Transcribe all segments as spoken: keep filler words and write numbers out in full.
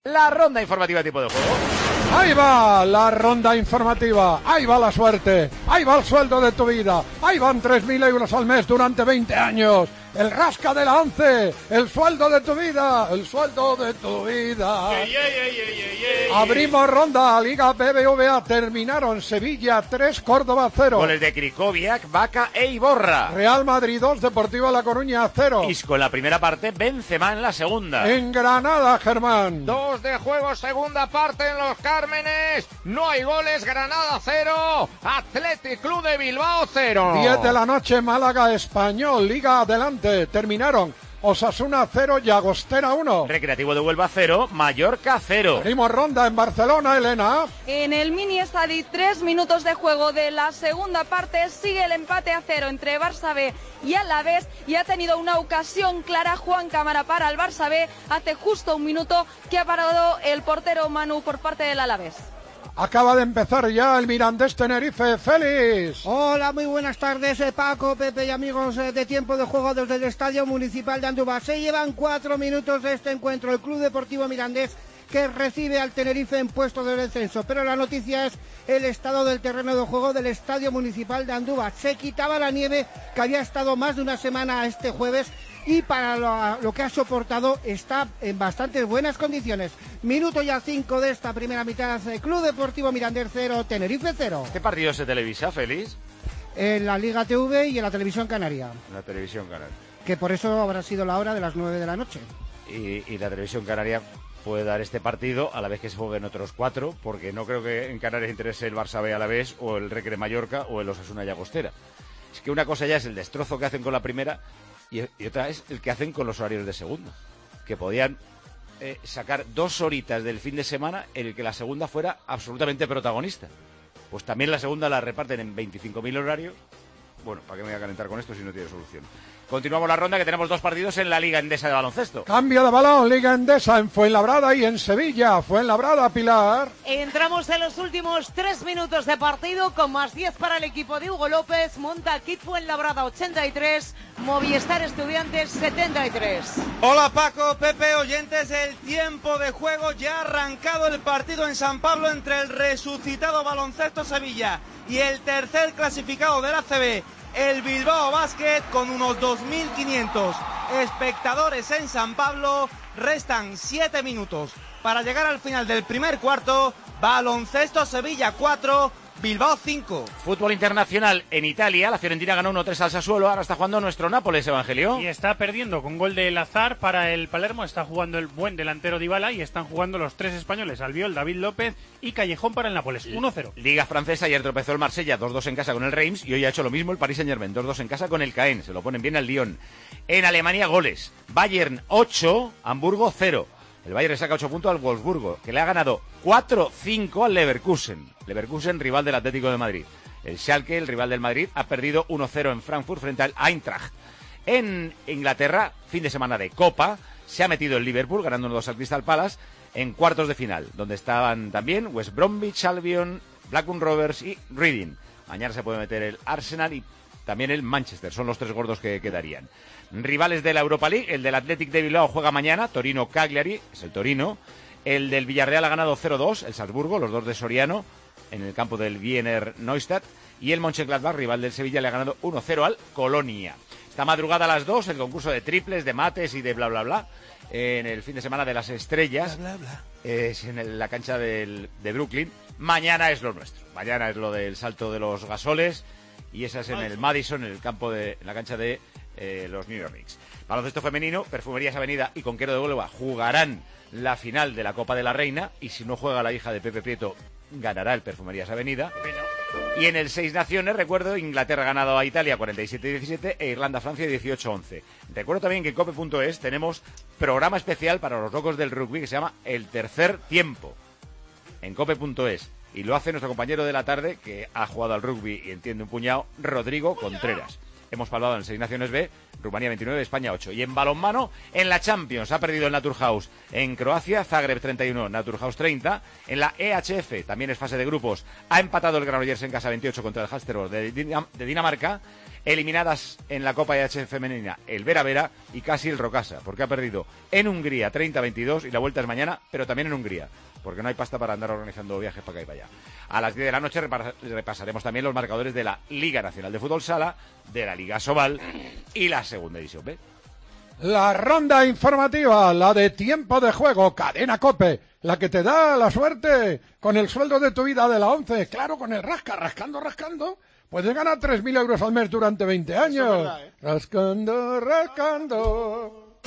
la ronda informativa tipo de juego. Ahí va la ronda informativa, ahí va la suerte, ahí va el sueldo de tu vida, ahí van tres mil euros al mes durante veinte años, el rasca de la once, el sueldo de tu vida, el sueldo de tu vida. Yeah, yeah, yeah, yeah, yeah, yeah. Abrimos ronda, Liga B B V A, terminaron Sevilla tres, Córdoba cero. Goles de Krikoviak, Vaca e Iborra. Real Madrid dos, Deportivo La Coruña cero. Isco en la primera parte, Benzema en la segunda. En Granada, Germán. Dos de juego, segunda parte en Los Cármenes. No hay goles, Granada cero, Athletic Club de Bilbao cero. diez de la noche, Málaga Español, Liga adelante. Terminaron Osasuna cero, Llagostera uno. Recreativo de Huelva cero, Mallorca cero. Abrimos ronda en Barcelona, Elena. En el mini estadi, tres minutos de juego de la segunda parte, sigue el empate a cero entre Barça B y Alavés, y ha tenido una ocasión clara Juan Cámara para el Barça B hace justo un minuto, que ha parado el portero Manu por parte del Alavés. Acaba de empezar ya el Mirandés Tenerife, Félix. Hola, muy buenas tardes, Paco, Pepe y amigos de Tiempo de Juego desde el Estadio Municipal de Andújar. Se llevan cuatro minutos de este encuentro. El Club Deportivo Mirandés, que recibe al Tenerife en puesto de descenso. Pero la noticia es el estado del terreno de juego del Estadio Municipal de Andújar. Se quitaba la nieve, que había estado más de una semana este jueves, y para lo, lo que ha soportado está en bastante buenas condiciones. Minuto ya cinco de esta primera mitad. Club Deportivo Mirandés cero, Tenerife cero. ¿Qué partido se televisa, Félix? En la Liga T V y en la Televisión Canaria. En la Televisión Canaria. Que por eso habrá sido la hora de las nueve de la noche. Y, y la Televisión Canaria puede dar este partido a la vez que se jueguen otros cuatro, porque no creo que en Canarias interese el Barça B a la vez, o el Recre Mallorca, o el Osasuna Llagostera. Es que una cosa ya es el destrozo que hacen con la primera, y, y otra es el que hacen con los horarios de segunda, que podían eh, sacar dos horitas del fin de semana en el que la segunda fuera absolutamente protagonista. Pues también la segunda la reparten en veinticinco mil horarios. Bueno, ¿para qué me voy a calentar con esto si no tiene solución? Continuamos la ronda, que tenemos dos partidos en la Liga Endesa de baloncesto. Cambio de balón, Liga Endesa en Fuenlabrada y en Sevilla. Fuenlabrada, Pilar. Entramos en los últimos tres minutos de partido, con más diez para el equipo de Hugo López. Monta Kit Fuenlabrada ochenta y tres, Movistar Estudiantes setenta y tres. Hola Paco, Pepe, oyentes, el tiempo de juego ya ha arrancado el partido en San Pablo entre el resucitado Baloncesto Sevilla y el tercer clasificado del A C B, el Bilbao Basket, con unos dos mil quinientos espectadores en San Pablo. Restan siete minutos para llegar al final del primer cuarto. Baloncesto Sevilla cuatro, Bilbao cinco. Fútbol internacional en Italia. La Fiorentina ganó uno tres al Sassuolo. Ahora está jugando nuestro Nápoles, Evangelio. Y está perdiendo con gol de Lazar para el Palermo. Está jugando el buen delantero Dybala y están jugando los tres españoles, Albiol, David López y Callejón, para el Nápoles. uno cero. Liga francesa. Ayer tropezó el Marsella dos dos en casa con el Reims, y hoy ha hecho lo mismo el Paris Saint-Germain, dos dos en casa con el Caen. Se lo ponen bien al Lyon. En Alemania, goles. Bayern ocho, Hamburgo cero. El Bayern saca ocho puntos al Wolfsburgo, que le ha ganado cuatro cinco al Leverkusen. Leverkusen, rival del Atlético de Madrid. El Schalke, el rival del Madrid, ha perdido uno cero en Frankfurt frente al Eintracht. En Inglaterra, fin de semana de Copa, se ha metido el Liverpool ganando uno dos al Crystal Palace en cuartos de final, donde estaban también West Bromwich Albion, Blackburn Rovers y Reading. Mañana se puede meter el Arsenal y también el Manchester, son los tres gordos que quedarían. Rivales de la Europa League, el del Athletic de Bilbao juega mañana, Torino Cagliari, es el Torino. El del Villarreal ha ganado cero dos, el Salzburgo, los dos de Soriano, en el campo del Wiener Neustadt. Y el Mönchengladbach, rival del Sevilla, le ha ganado uno cero al Colonia. Esta madrugada a las dos, el concurso de triples, de mates y de bla bla bla, en el fin de semana de las estrellas, bla, bla, bla. Es en el, la cancha del, de Brooklyn. Mañana es lo nuestro, mañana es lo del salto de los gasoles, y esa es en el Madison, en el campo de, en la cancha de eh, los New York Knicks. Baloncesto femenino, Perfumerías Avenida y Conquero de Huelva jugarán la final de la Copa de la Reina, y si no juega la hija de Pepe Prieto, ganará el Perfumerías Avenida. Y en el Seis Naciones, recuerdo, Inglaterra ha ganado a Italia cuarenta y siete diecisiete e Irlanda a Francia dieciocho once. Recuerdo también que en cope punto es tenemos programa especial para los locos del rugby que se llama El Tercer Tiempo. En cope punto es. Y lo hace nuestro compañero de la tarde, que ha jugado al rugby y entiende un puñado, Rodrigo Contreras. Hemos palmado en el Seis Naciones B, Rumanía veintinueve, España ocho. Y en balonmano, en la Champions, ha perdido el Naturhaus en Croacia, Zagreb treinta y uno, Naturhaus treinta. En la E H F, también es fase de grupos, ha empatado el Granollers en casa veintiocho contra el Halsterborg de, Dinam- de Dinamarca. Eliminadas en la Copa I H femenina el Vera Vera y casi el Rocasa, porque ha perdido en Hungría treinta a veintidós y la vuelta es mañana, pero también en Hungría, porque no hay pasta para andar organizando viajes para acá y para allá. A las diez de la noche repasaremos también los marcadores de la Liga Nacional de Fútbol Sala, de la Liga Sobal y la Segunda División B. La ronda informativa, la de tiempo de juego, Cadena COPE, la que te da la suerte con el sueldo de tu vida de la once, claro, con el rasca, rascando, rascando, puedes ganar tres mil euros al mes durante veinte años. Es verdad, ¿eh? Rascando, rascando.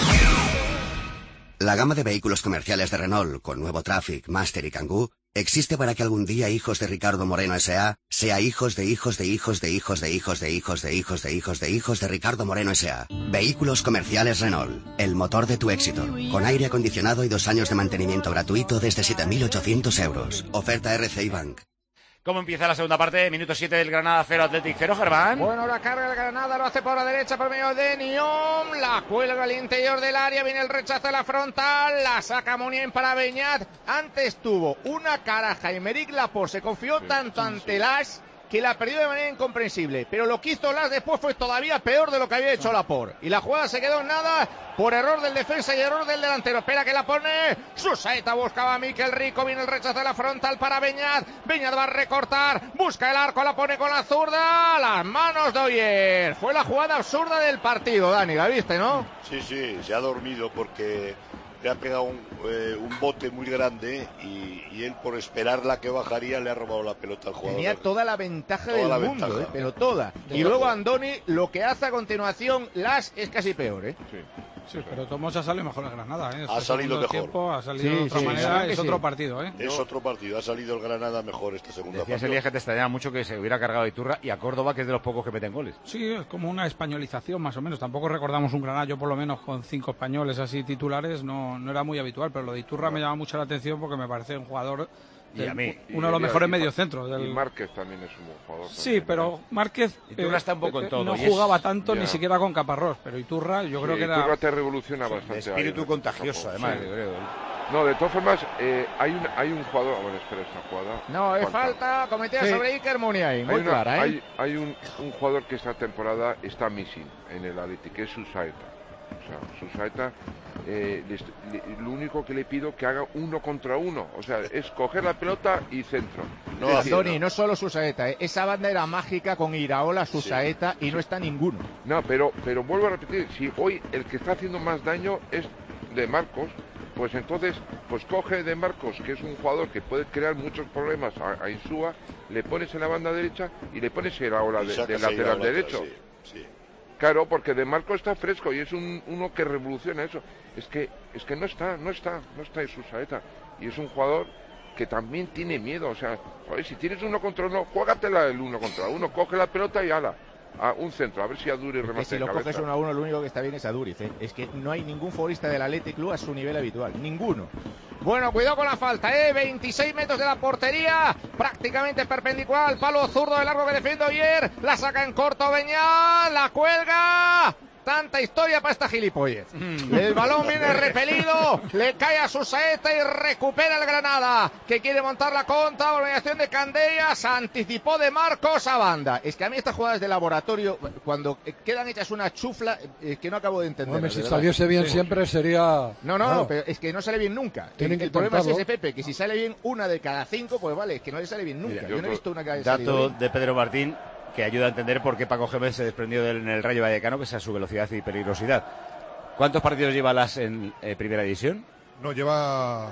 La gama de vehículos comerciales de Renault, con nuevo Traffic, Master y Kangoo, existe para que algún día hijos de Ricardo Moreno S A sea hijos de hijos de hijos de hijos de hijos de hijos de hijos de hijos de hijos de Ricardo Moreno S A. Vehículos comerciales Renault, el motor de tu éxito, con aire acondicionado y dos años de mantenimiento gratuito desde siete mil ochocientos euros. Oferta R C I Bank. ¿Cómo empieza la segunda parte? Minuto siete del Granada cero, Athletic cero, Germán. Bueno, la carga del Granada, lo hace por la derecha por medio de Niom, la cuelga al interior del área, viene el rechazo a la frontal, la saca Monien para Beñat. Antes tuvo una caraja y Aymeric Laporte se confió sí, tanto sí, ante sí. Las que la perdió de manera incomprensible, pero lo que hizo Las después fue todavía peor de lo que había hecho Laporte, y la jugada se quedó en nada por error del defensa y error del delantero. Espera que la pone Susaeta, buscaba a Miquel Rico, viene el rechazo de la frontal para Beñat, Beñat va a recortar, busca el arco, la pone con la zurda, las manos de Oyer. Fue la jugada absurda del partido, Dani, ¿la viste, no? Sí, sí, se ha dormido porque le ha pegado un, eh, un bote muy grande y, y él por esperarla que bajaría le ha robado la pelota al jugador. Tenía toda la ventaja toda del la mundo, ventaja. Eh, pero toda. Y luego Andoni, lo que hace a continuación Las es casi peor, ¿eh? Sí. Sí, pero Tomás ha salido mejor el Granada, ¿eh? Ha salido mejor. Tiempo, ha salido sí, de otra sí, manera, es sí. otro partido, ¿eh? Es otro partido, ha salido el Granada mejor esta segunda parte. Decías, Elías, que te extrañaba mucho que se hubiera cargado a Iturra y a Córdoba, que es de los pocos que meten goles. Sí, es como una españolización más o menos. Tampoco recordamos un Granada, yo por lo menos con cinco españoles así titulares, no, no era muy habitual, pero lo de Iturra me llama mucho la atención porque me parece un jugador... Y a mí. Uno de los mejores mediocentros. Del... Y Márquez también es un buen jugador. Sí, también, pero Márquez Iturra eh, está un poco en todo. No y jugaba es... tanto ya. ni siquiera con Caparrós, pero Iturra yo sí, creo que Iturra era... te revoluciona bastante. De espíritu ahí, contagioso, además. Sí. Yo creo. No, de todas formas, eh, hay, un, hay un jugador... Bueno, espera esa jugada. No, es falta cometida sí. sobre Iker Muniain, muy hay una, clara, ¿eh? Hay, hay un, un jugador que esta temporada está missing en el Athletic, que es Susaeta. O sea, Susaeta, eh, le, le, lo único que le pido que haga uno contra uno. O sea, es coger la pelota y centro. No, es decir, Tony, no, no solo Susaeta, ¿eh? Esa banda era mágica con Iraola, Susaeta sí. y no está ninguno. No, pero, pero vuelvo a repetir, si hoy el que está haciendo más daño es De Marcos, pues entonces, pues coge De Marcos, que es un jugador que puede crear muchos problemas a, a Insúa, le pones en la banda derecha y le pones Iraola de, de lateral derecho. Sí, sí. Claro, porque De Marco está fresco y es un, uno que revoluciona eso. Es que es que no está, no está, no está en su saeta. Y es un jugador que también tiene miedo. O sea, joder, si tienes uno contra uno, juégatela el uno contra uno, coge la pelota y ala. A un centro, a ver si Aduriz remate si lo cabeza. coges uno a uno, lo único que está bien es Aduriz, ¿eh? Es que no hay ningún futbolista del Athletic Club a su nivel habitual, ninguno. Bueno, cuidado con la falta, ¿eh? veintiséis metros de la portería, prácticamente perpendicular al palo zurdo de largo que defiende Oyer, la saca en corto Beñat, la cuelga... Tanta historia para esta gilipollez. El balón viene repelido, le cae a su saeta y recupera el Granada, que quiere montar la contra, organización de Candellas, anticipó De Marcos a banda. Es que a mí estas jugadas de laboratorio, cuando quedan hechas una chufla, es que no acabo de entender. Hombre, si saliese bien sí. siempre sería... No, no, no, no, pero es que no sale bien nunca. Tienen el que problema intentarlo. es ese, Pepe, que si sale bien una de cada cinco, pues vale, es que no le sale bien nunca. Mira, yo, yo no he visto una que haya dato salido bien. de Pedro Martín que ayuda a entender por qué Paco Gémez se desprendió del, en el Rayo Vallecano, que es a su velocidad y peligrosidad. ¿Cuántos partidos lleva Las en eh, Primera División? No, lleva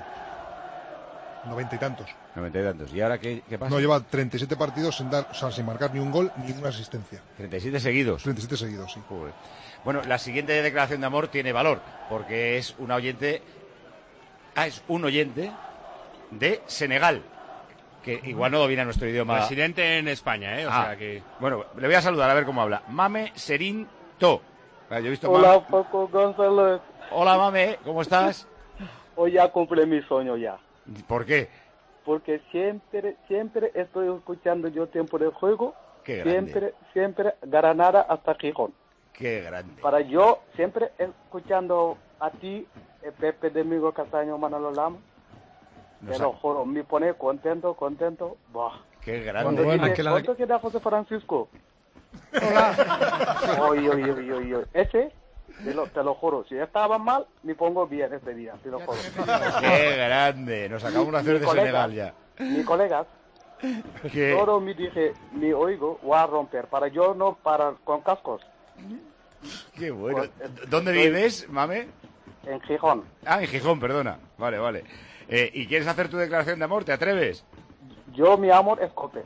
noventa y tantos. Noventa y tantos. ¿Y ahora qué, qué pasa? No, lleva treinta y siete partidos sin, dar, o sea, sin marcar ni un gol ni una asistencia. ¿treinta y siete seguidos? treinta y siete seguidos, sí. Joder. Bueno, la siguiente declaración de amor tiene valor, porque es una oyente... Ah, es un oyente de Senegal, que igual no domina nuestro idioma. Residente en España, ¿eh? O ah, sea que... Bueno, le voy a saludar a ver cómo habla. Mame Serín To. Yo he visto Hola, Mame. Paco González. Hola, Mame, ¿cómo estás? Hoy ya cumplí mi sueño ya. ¿Por qué? Porque siempre, siempre estoy escuchando yo tiempo de juego. Qué grande. Siempre, siempre Granada hasta Gijón. Qué grande. Para yo siempre escuchando a ti, Pepe Domingo Castaño, Manolo Lama. Te lo juro, me pone contento, contento. Bah. Qué grande. Cuando bueno, dice, que la... ¿cuánto queda José Francisco? Oye, oye, oye, oye. Ese, te lo, te lo juro, si estaba mal, me pongo bien ese día, te lo juro. ¡Qué grande! Nos acabamos de hacer de colega, Senegal ya. Mi colegas, ¿Qué? todo me dije, mi oído voy a romper, para yo no parar con cascos. ¡Qué bueno! Pues, ¿Dónde estoy- vives, mame? En Gijón. Ah, en Gijón, perdona. Vale, vale. Eh, ¿Y quieres hacer tu declaración de amor? ¿Te atreves? Yo, mi amor, es Cope.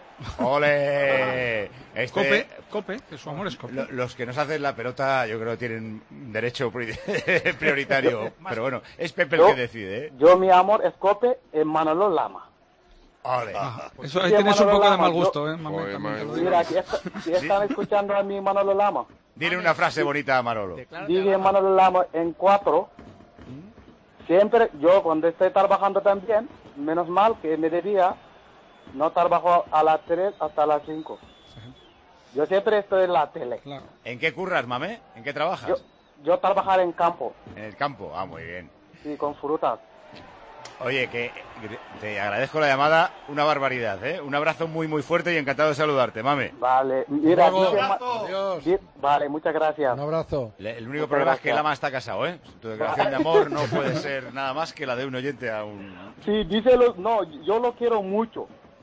¡Ole! Este, Cope, Cope, que su amor es Cope. lo- los que nos hacen la pelota, yo creo que tienen derecho pri- prioritario. Pero bueno, es Pepe el Yo- que decide, ¿eh? Yo, mi amor, es Cope en Manolo Lama. ¡Ole! Eso ahí Sí, tienes un Manolo poco de Lama, mal yo- gusto, ¿eh? Mame, Joder, también te lo madre digo. Mira, si, está- si están escuchando a mi Manolo Lama, Dile una frase bonita a Manolo. dije Manolo Lama en cuatro. Siempre, yo cuando estoy trabajando también, menos mal que me debía, no trabajo a las tres hasta las cinco. Yo siempre estoy en la tele. ¿En qué curras, mame? ¿En qué trabajas? Yo, yo trabajar en campo, En el campo. Ah, muy bien. sí, con frutas. Oye, que te agradezco la llamada, una barbaridad, ¿eh? Un abrazo muy, muy fuerte y encantado de saludarte, mame. Vale, mira, Luego- dice Ma- Adiós. di- vale, muchas gracias. Un abrazo. Le- El único Muchas problema es que gracias. Lama está casado, ¿eh? Tu declaración de amor no puede ser nada más que la de un oyente a un... Sí, díselo, no, yo lo quiero mucho.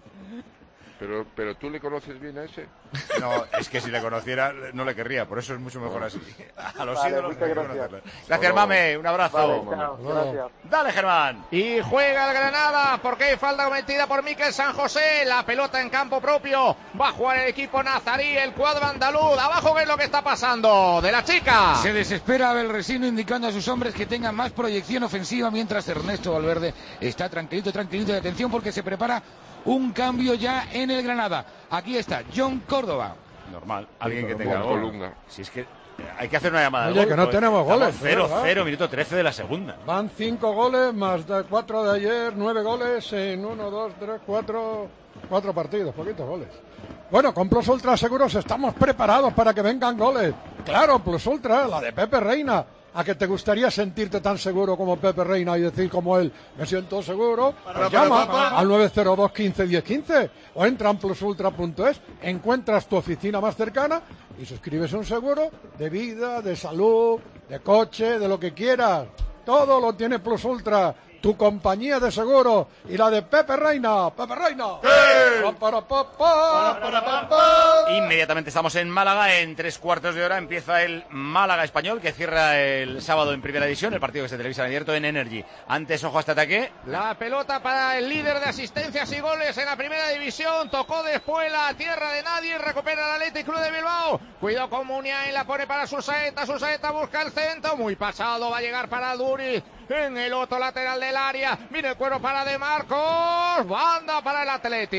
Pero, pero tú le conoces bien a ese. No, es que si le conociera no le querría, por eso es mucho mejor así. A los Vale, ídolos muchas hay que gracias. conocerlos. Gracias, mame, un abrazo. Vale, chao, gracias. Dale, Germán. Y juega el Granada porque hay falta cometida por Miquel San José. La pelota en campo propio. Va a jugar el equipo nazarí, el cuadro andaluz. Abajo, ¿qué es lo que está pasando? De la chica. Se desespera Abel Resino indicando a sus hombres que tengan más proyección ofensiva mientras Ernesto Valverde está tranquilito, tranquilito de atención porque se prepara un cambio ya en el Granada. Aquí está John Córdoba. Normal, alguien que Con tenga gol. Colunga. Si es que eh, hay que hacer una llamada. de Oye, gol, que no pues, tenemos estamos goles, cero ¿verdad? cero, minuto trece de la segunda. Van cinco goles más de cuatro de ayer, nueve goles en uno, dos, tres, cuatro, cuatro partidos, poquitos goles. Bueno, con Plus Ultra Seguros estamos preparados para que vengan goles. Claro, Plus Ultra, la de Pepe Reina. ¿A que te gustaría sentirte tan seguro como Pepe Reina y decir como él, me siento seguro? Pues llama al nueve cero dos, quince, diez, quince o entra en plus ultra punto es, encuentras tu oficina más cercana y suscribes un seguro de vida, de salud, de coche, de lo que quieras. Todo lo tiene Plus Ultra, tu compañía de seguro y la de Pepe Reina. ¡Pepe Reina! Pa, para, pa, pa, para, pa, pa. Inmediatamente estamos en Málaga, en tres cuartos de hora empieza el Málaga Español, que cierra el sábado en Primera División, el partido que se televisa en abierto en Energy. Antes, ojo a este ataque. La pelota para el líder de asistencias y goles en la primera división. Tocó después la tierra de nadie. Recupera el Athletic Club de Bilbao. Cuidado con Muniain, la pone para Susaeta. Susaeta busca el centro. Muy pasado. Va a llegar para Duri en el otro lateral del área. Viene el cuero para De Marcos. Banda para el Athletic.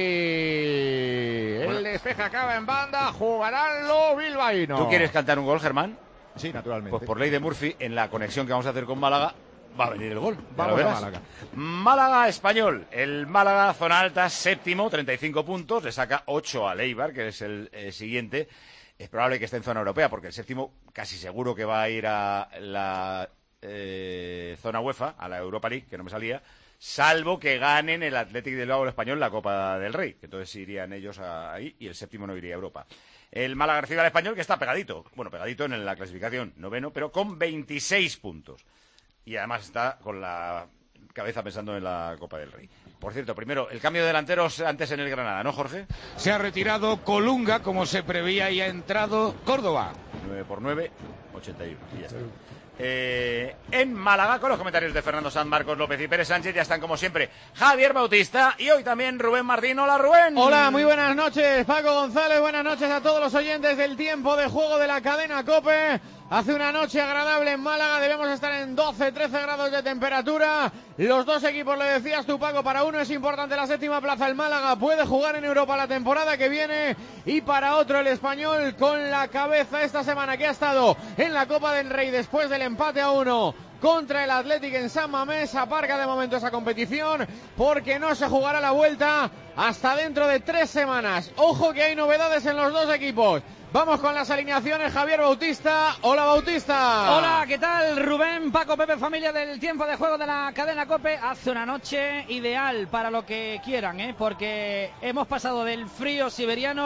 El despeje acaba en banda. Jugarán los bilbaínos. ¿Tú quieres cantar un gol, Germán? Sí, naturalmente. Pues por ley de Murphy, en la conexión que vamos a hacer con Málaga, va a venir el gol. Ya Vamos lo a verás. Málaga. Málaga Español. El Málaga, zona alta, séptimo, treinta y cinco puntos. Le saca ocho al Eibar, que es el eh, siguiente. Es probable que esté en zona europea, porque el séptimo casi seguro que va a ir a la eh, zona UEFA, a la Europa League, que no me salía, salvo que ganen el Athletic de Bilbao, el Español, la Copa del Rey, que entonces irían ellos a- ahí y el séptimo no iría a Europa. El Málaga recibe al Español, que está pegadito, bueno, pegadito en la clasificación, noveno, pero con veintiséis puntos. Y además está con la cabeza pensando en la Copa del Rey. Por cierto, primero, el cambio de delanteros antes en el Granada, ¿no, Jorge? Se ha retirado Colunga, como se preveía, y ha entrado Córdoba. nueve por nueve, ochenta y uno. Y ya está. Eh, en Málaga, con los comentarios de Fernando Sanz, Marcos López y Pérez Sánchez, ya están como siempre Javier Bautista y hoy también Rubén Martín. Hola, Rubén. Hola, muy buenas noches, Paco González. Buenas noches a todos los oyentes del tiempo de juego de la cadena COPE. Hace una noche agradable en Málaga, debemos estar en doce, trece grados de temperatura. Los dos equipos, le decías tú, Paco, para uno es importante la séptima plaza, el Málaga puede jugar en Europa la temporada que viene, y para otro el Español con la cabeza esta semana que ha estado en la Copa del Rey después del empate a uno contra el Athletic en San Mamés. Aparca de momento esa competición porque no se jugará la vuelta hasta dentro de tres semanas. Ojo que hay novedades en los dos equipos. Vamos con las alineaciones. Javier Bautista. Hola, Bautista. Hola, ¿qué tal? Rubén, Paco, Pepe, familia del tiempo de juego de la cadena COPE. Hace una noche ideal para lo que quieran, ¿eh? Porque hemos pasado del frío siberiano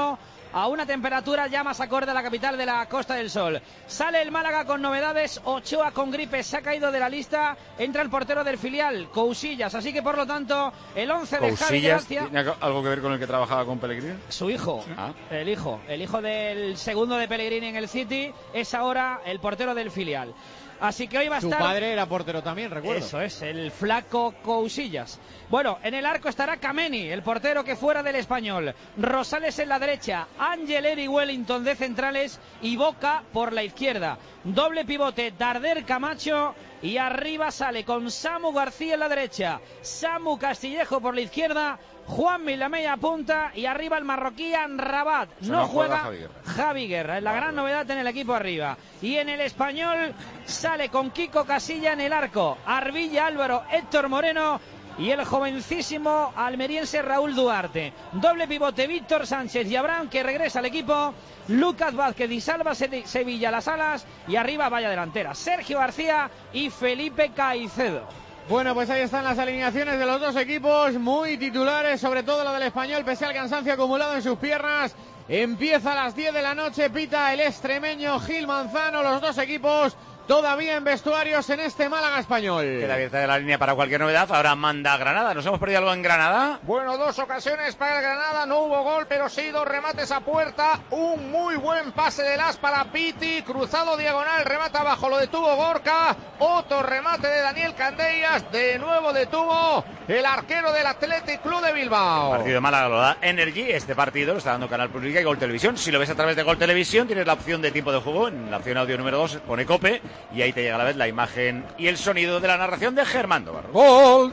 a una temperatura ya más acorde a la capital de la Costa del Sol. Sale el Málaga con novedades, Ochoa con gripe se ha caído de la lista, entra el portero del filial, Cousillas, así que por lo tanto el once de Javi Gracia. ¿Tiene algo que ver con el que trabajaba con Pellegrini? Su hijo, ah. el hijo, el hijo del segundo de Pellegrini en el City, es ahora el portero del filial. Así que hoy va a estar... Su padre era portero también, recuerdo. Eso es, el flaco Cousillas. Bueno, en el arco estará Kameni, el portero que fuera del Español. Rosales en la derecha, Ángel Eri Wellington de centrales y Boca por la izquierda. Doble pivote, Darder Camacho, y arriba sale con Samu García en la derecha, Samu Castillejo por la izquierda, Juanmi la media punta y arriba el marroquí Anrabat. No, no juega, juega Javi Guerra, es la gran novedad en el equipo arriba. Y en el Español sale con Kiko Casilla en el arco, Arbilla Álvaro, Héctor Moreno y el jovencísimo almeriense Raúl Duarte. Doble pivote, Víctor Sánchez y Abraham, que regresa al equipo, Lucas Vázquez y Salva Sevilla las alas, y arriba vaya delantera, Sergio García y Felipe Caicedo. Bueno, pues ahí están las alineaciones de los dos equipos, muy titulares, sobre todo la del Español, pese al cansancio acumulado en sus piernas. Empieza a las diez de la noche, pita el extremeño Gil Manzano, los dos equipos todavía en vestuarios en este Málaga Español. Queda abierta de la línea para cualquier novedad, ahora manda Granada. ¿Nos hemos perdido algo en Granada? Bueno, dos ocasiones para el Granada, no hubo gol, pero sí dos remates a puerta. Un muy buen pase de Las para Piti, cruzado diagonal, remata abajo, lo detuvo Gorka. Otro remate de Daniel Candellas, de nuevo detuvo el arquero del Athletic Club de Bilbao. Partido de Málaga lo da Energy, este partido lo está dando Canal Plus Liga y Gol Televisión. Si lo ves a través de Gol Televisión, tienes la opción de tiempo de juego, en la opción audio número dos pone Cope, y ahí te llega a la vez la imagen y el sonido de la narración de Germán Dobarro. Gol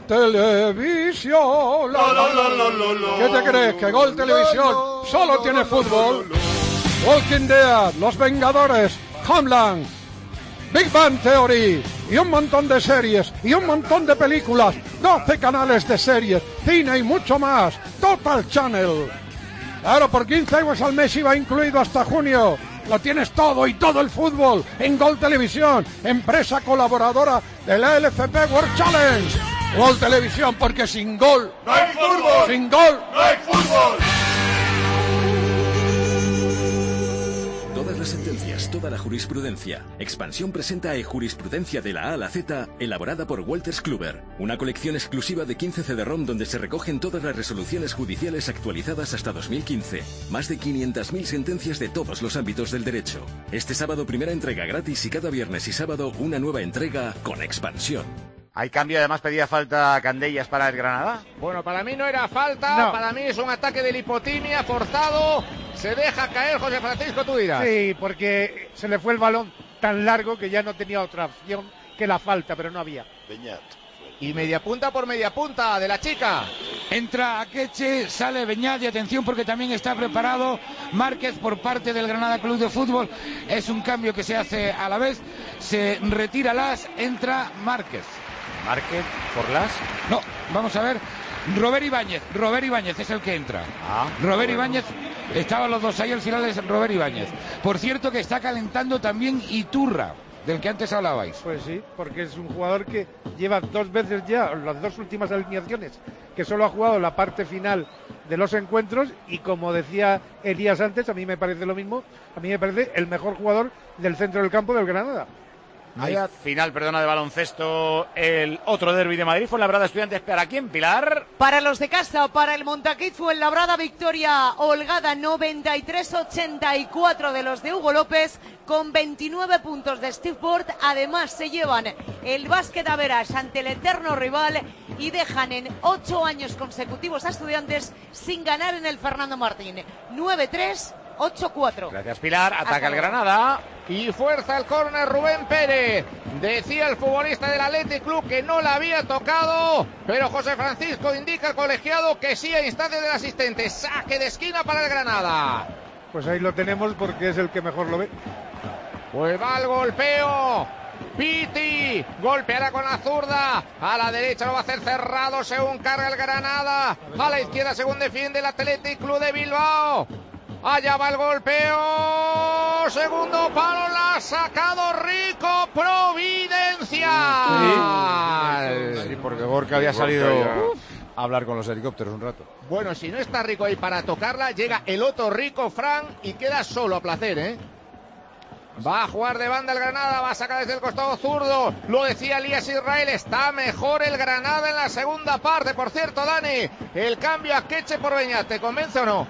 Televisión. La, la, la, la, la, la. ¿Qué te crees? ¿Que Gol Televisión solo tiene fútbol? Walking Dead, Los Vengadores, Homeland, Big Bang Theory y un montón de series y un montón de películas, doce canales de series, cine y mucho más. Total Channel. Ahora por quince euros al mes iba incluido hasta junio. Lo tienes todo y todo el fútbol en Gol Televisión, empresa colaboradora de la L F P World Challenge. Gol Televisión, porque sin gol no hay fútbol. Sin gol no hay fútbol. Todas las sentencias, toda la jurisprudencia. Expansión presenta E-Jurisprudencia de la A a la Z, elaborada por Wolters Kluwer. Una colección exclusiva de quince C D ROM donde se recogen todas las resoluciones judiciales actualizadas hasta dos mil quince. Más de quinientas mil sentencias de todos los ámbitos del derecho. Este sábado primera entrega gratis y cada viernes y sábado una nueva entrega con expansión. ¿Hay cambio? Además pedía falta Candellas para el Granada. Bueno, para mí no era falta, no. Para mí es un ataque de lipotimia forzado. Se deja caer José Francisco, tú dirás. Sí, porque se le fue el balón tan largo que ya no tenía otra opción que la falta, pero no había. Beñat. Y media punta por media punta de la chica. Entra Akeche, sale Beñat, y atención porque también está preparado Márquez por parte del Granada Club de Fútbol. Es un cambio que se hace a la vez. Se retira Las, entra Márquez. Márquez por Las. No, vamos a ver. Robert Ibáñez, Robert Ibáñez es el que entra. Ah, Robert Ibáñez, estaban los dos ahí, al final es Robert Ibáñez. Por cierto que está calentando también Iturra, del que antes hablabais. Pues sí, porque es un jugador que lleva dos veces ya, las dos últimas alineaciones, que solo ha jugado la parte final de los encuentros, y como decía Elías antes, a mí me parece lo mismo, a mí me parece el mejor jugador del centro del campo del Granada. Hay final, perdona, de baloncesto, el otro derbi de Madrid. Fuenlabrada Estudiantes, ¿para quién, Pilar? Para los de casa, para el Montaquit Fuenlabrada, victoria holgada noventa y tres ochenta y cuatro de los de Hugo López, con veintinueve puntos de Steve Bort. Además se llevan el básquet a veras ante el eterno rival y dejan en ocho años consecutivos a Estudiantes sin ganar en el Fernando Martín. nueve tres ocho cuatro. Gracias, Pilar. Ataca el Granada. Y fuerza el córner Rubén Pérez. Decía el futbolista del Athletic Club que no la había tocado, pero José Francisco indica al colegiado que sí a instancias del asistente. Saque de esquina para el Granada. Pues ahí lo tenemos porque es el que mejor lo ve. Pues va el golpeo. Piti golpeará con la zurda, a la derecha lo va a hacer cerrado según carga el Granada, a la izquierda según defiende el Athletic Club de Bilbao. Allá va el golpeo, segundo palo, la ha sacado Rico Providencial. Sí, sí, porque Gorka había salido a hablar con los helicópteros un rato. Bueno, si no está Rico ahí para tocarla, llega el otro Rico, Fran, y queda solo a placer, ¿eh? Va a jugar de banda el Granada, va a sacar desde el costado zurdo. Lo decía Elías Israel, está mejor el Granada en la segunda parte. Por cierto, Dani, el cambio a Keche por Beñat, ¿te convence o no?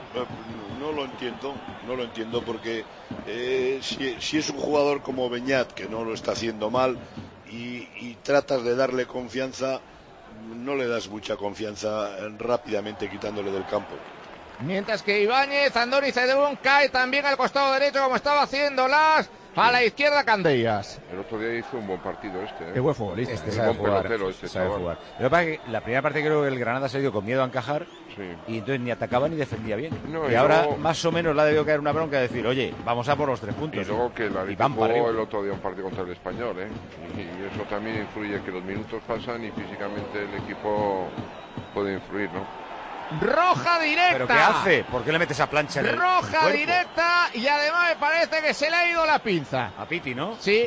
No lo entiendo, no lo entiendo porque eh, si, si es un jugador como Beñat, que no lo está haciendo mal, y, y tratas de darle confianza, no le das mucha confianza rápidamente quitándole del campo. Mientras que Ibáñez, Andoni Cedrún cae también al costado derecho como estaba haciéndolas. A la izquierda Candellas. El otro día hizo un buen partido este, ¿eh? Qué buen futbolista. Este un sabe buen jugar, pelotero este sabe chaval. jugar. Lo que pasa es que la primera parte creo que el Granada se ha ido con miedo a encajar, sí. Y entonces ni atacaba ni defendía bien. No, y, y ahora luego, más o menos le ha debido caer una bronca de decir, oye, vamos a por los tres puntos. Y luego que el y van para Atlético arriba. el otro día un partido contra el Español, ¿eh? Y, y eso también influye, que los minutos pasan y físicamente el equipo puede influir, ¿no? Roja directa. ¿Pero qué hace? ¿Por qué le metes a plancha en el Roja cuerpo? directa y además me parece que se le ha ido la pinza. A Piti, ¿no? Sí.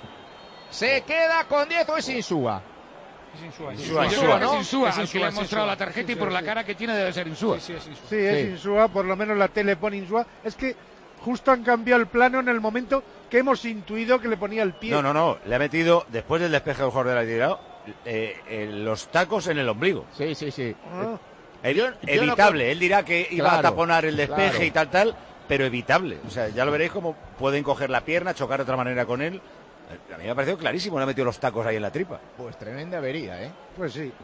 Se queda con diez o es Insúa. Es Insúa. Insúa, Insúa, Insúa, ¿no? es Insúa, Es al que le han Insúa, mostrado Insúa. la tarjeta y Sí, por sí, la sí. cara que tiene debe ser Insúa. Sí, sí, es Insúa. Sí, es Sí. Insúa, por lo menos la tele pone Insúa. Es que justo han cambiado el plano en el momento que hemos intuido que le ponía el pie. No, no, no. Le ha metido, después del despeje del jugador de la tirado, eh, eh, los tacos en el ombligo. Sí, sí, sí. Ah. El- Yo- yo evitable. no- Él dirá que iba Claro, a taponar el despeje claro. y tal, tal, pero evitable. O sea, ya lo veréis cómo pueden coger la pierna, chocar de otra manera con él. A mí me ha parecido clarísimo, le ha metido los tacos ahí en la tripa. Pues tremenda avería, ¿eh? Pues sí.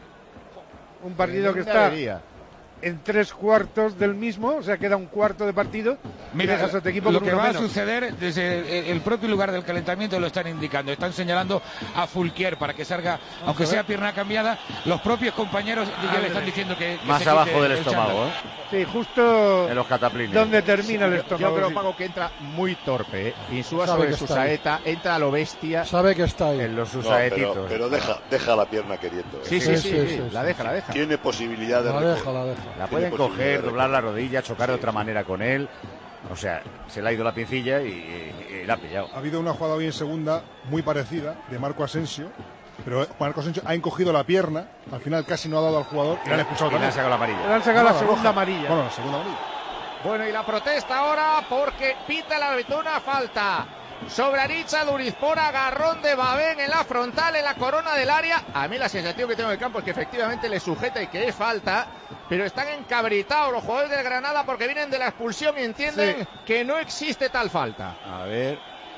Un partido que Tremenda está avería. en tres cuartos del mismo, o sea, queda un cuarto de partido. Mira, y dejas a tu equipo lo con que uno va menos. a suceder desde el, el propio lugar del calentamiento lo están indicando. Están señalando a Fulquier para que salga, aunque sea pierna cambiada. Los propios compañeros ya le están diciendo que, que Más se abajo quite del el estómago, chándal. ¿eh? Sí, justo En los cataplines. donde termina el Yo- estómago. Yo creo, sí. Paco, que entra muy torpe, ¿eh? Insúa Sabe sobre que su está ahí. saeta, entra a lo bestia. Sabe que está ahí. En los No, susaetitos. pero, pero deja, deja la pierna queriendo. ¿eh? Sí, sí, sí, Sí, sí, sí, sí, la sí. deja, la deja. Tiene posibilidad de La recor- deja, la deja. La tiene pueden posibilidad coger, de doblar la recor- rodilla, chocar de Sí. otra manera con él. O sea, se le ha ido la pincilla y, y- y la ha pillado. Ha habido una jugada hoy en segunda muy parecida de Marco Asensio, pero Marco Asensio ha encogido la pierna, al final casi no ha dado al jugador y le han expulsado Y le han también. sacado la Le amarilla. han sacado No, la la segunda roja. amarilla. Bueno, la segunda amarilla. Bueno, y la protesta ahora porque pita el árbitro una falta sobre Aricha Duriz por agarrón de Babén en la frontal, en la corona del área. A mí la sensación que tengo en el campo es que efectivamente le sujeta y que es falta, pero están encabritados los jugadores del Granada porque vienen de la expulsión y entienden Sí. que no existe tal falta. A ver.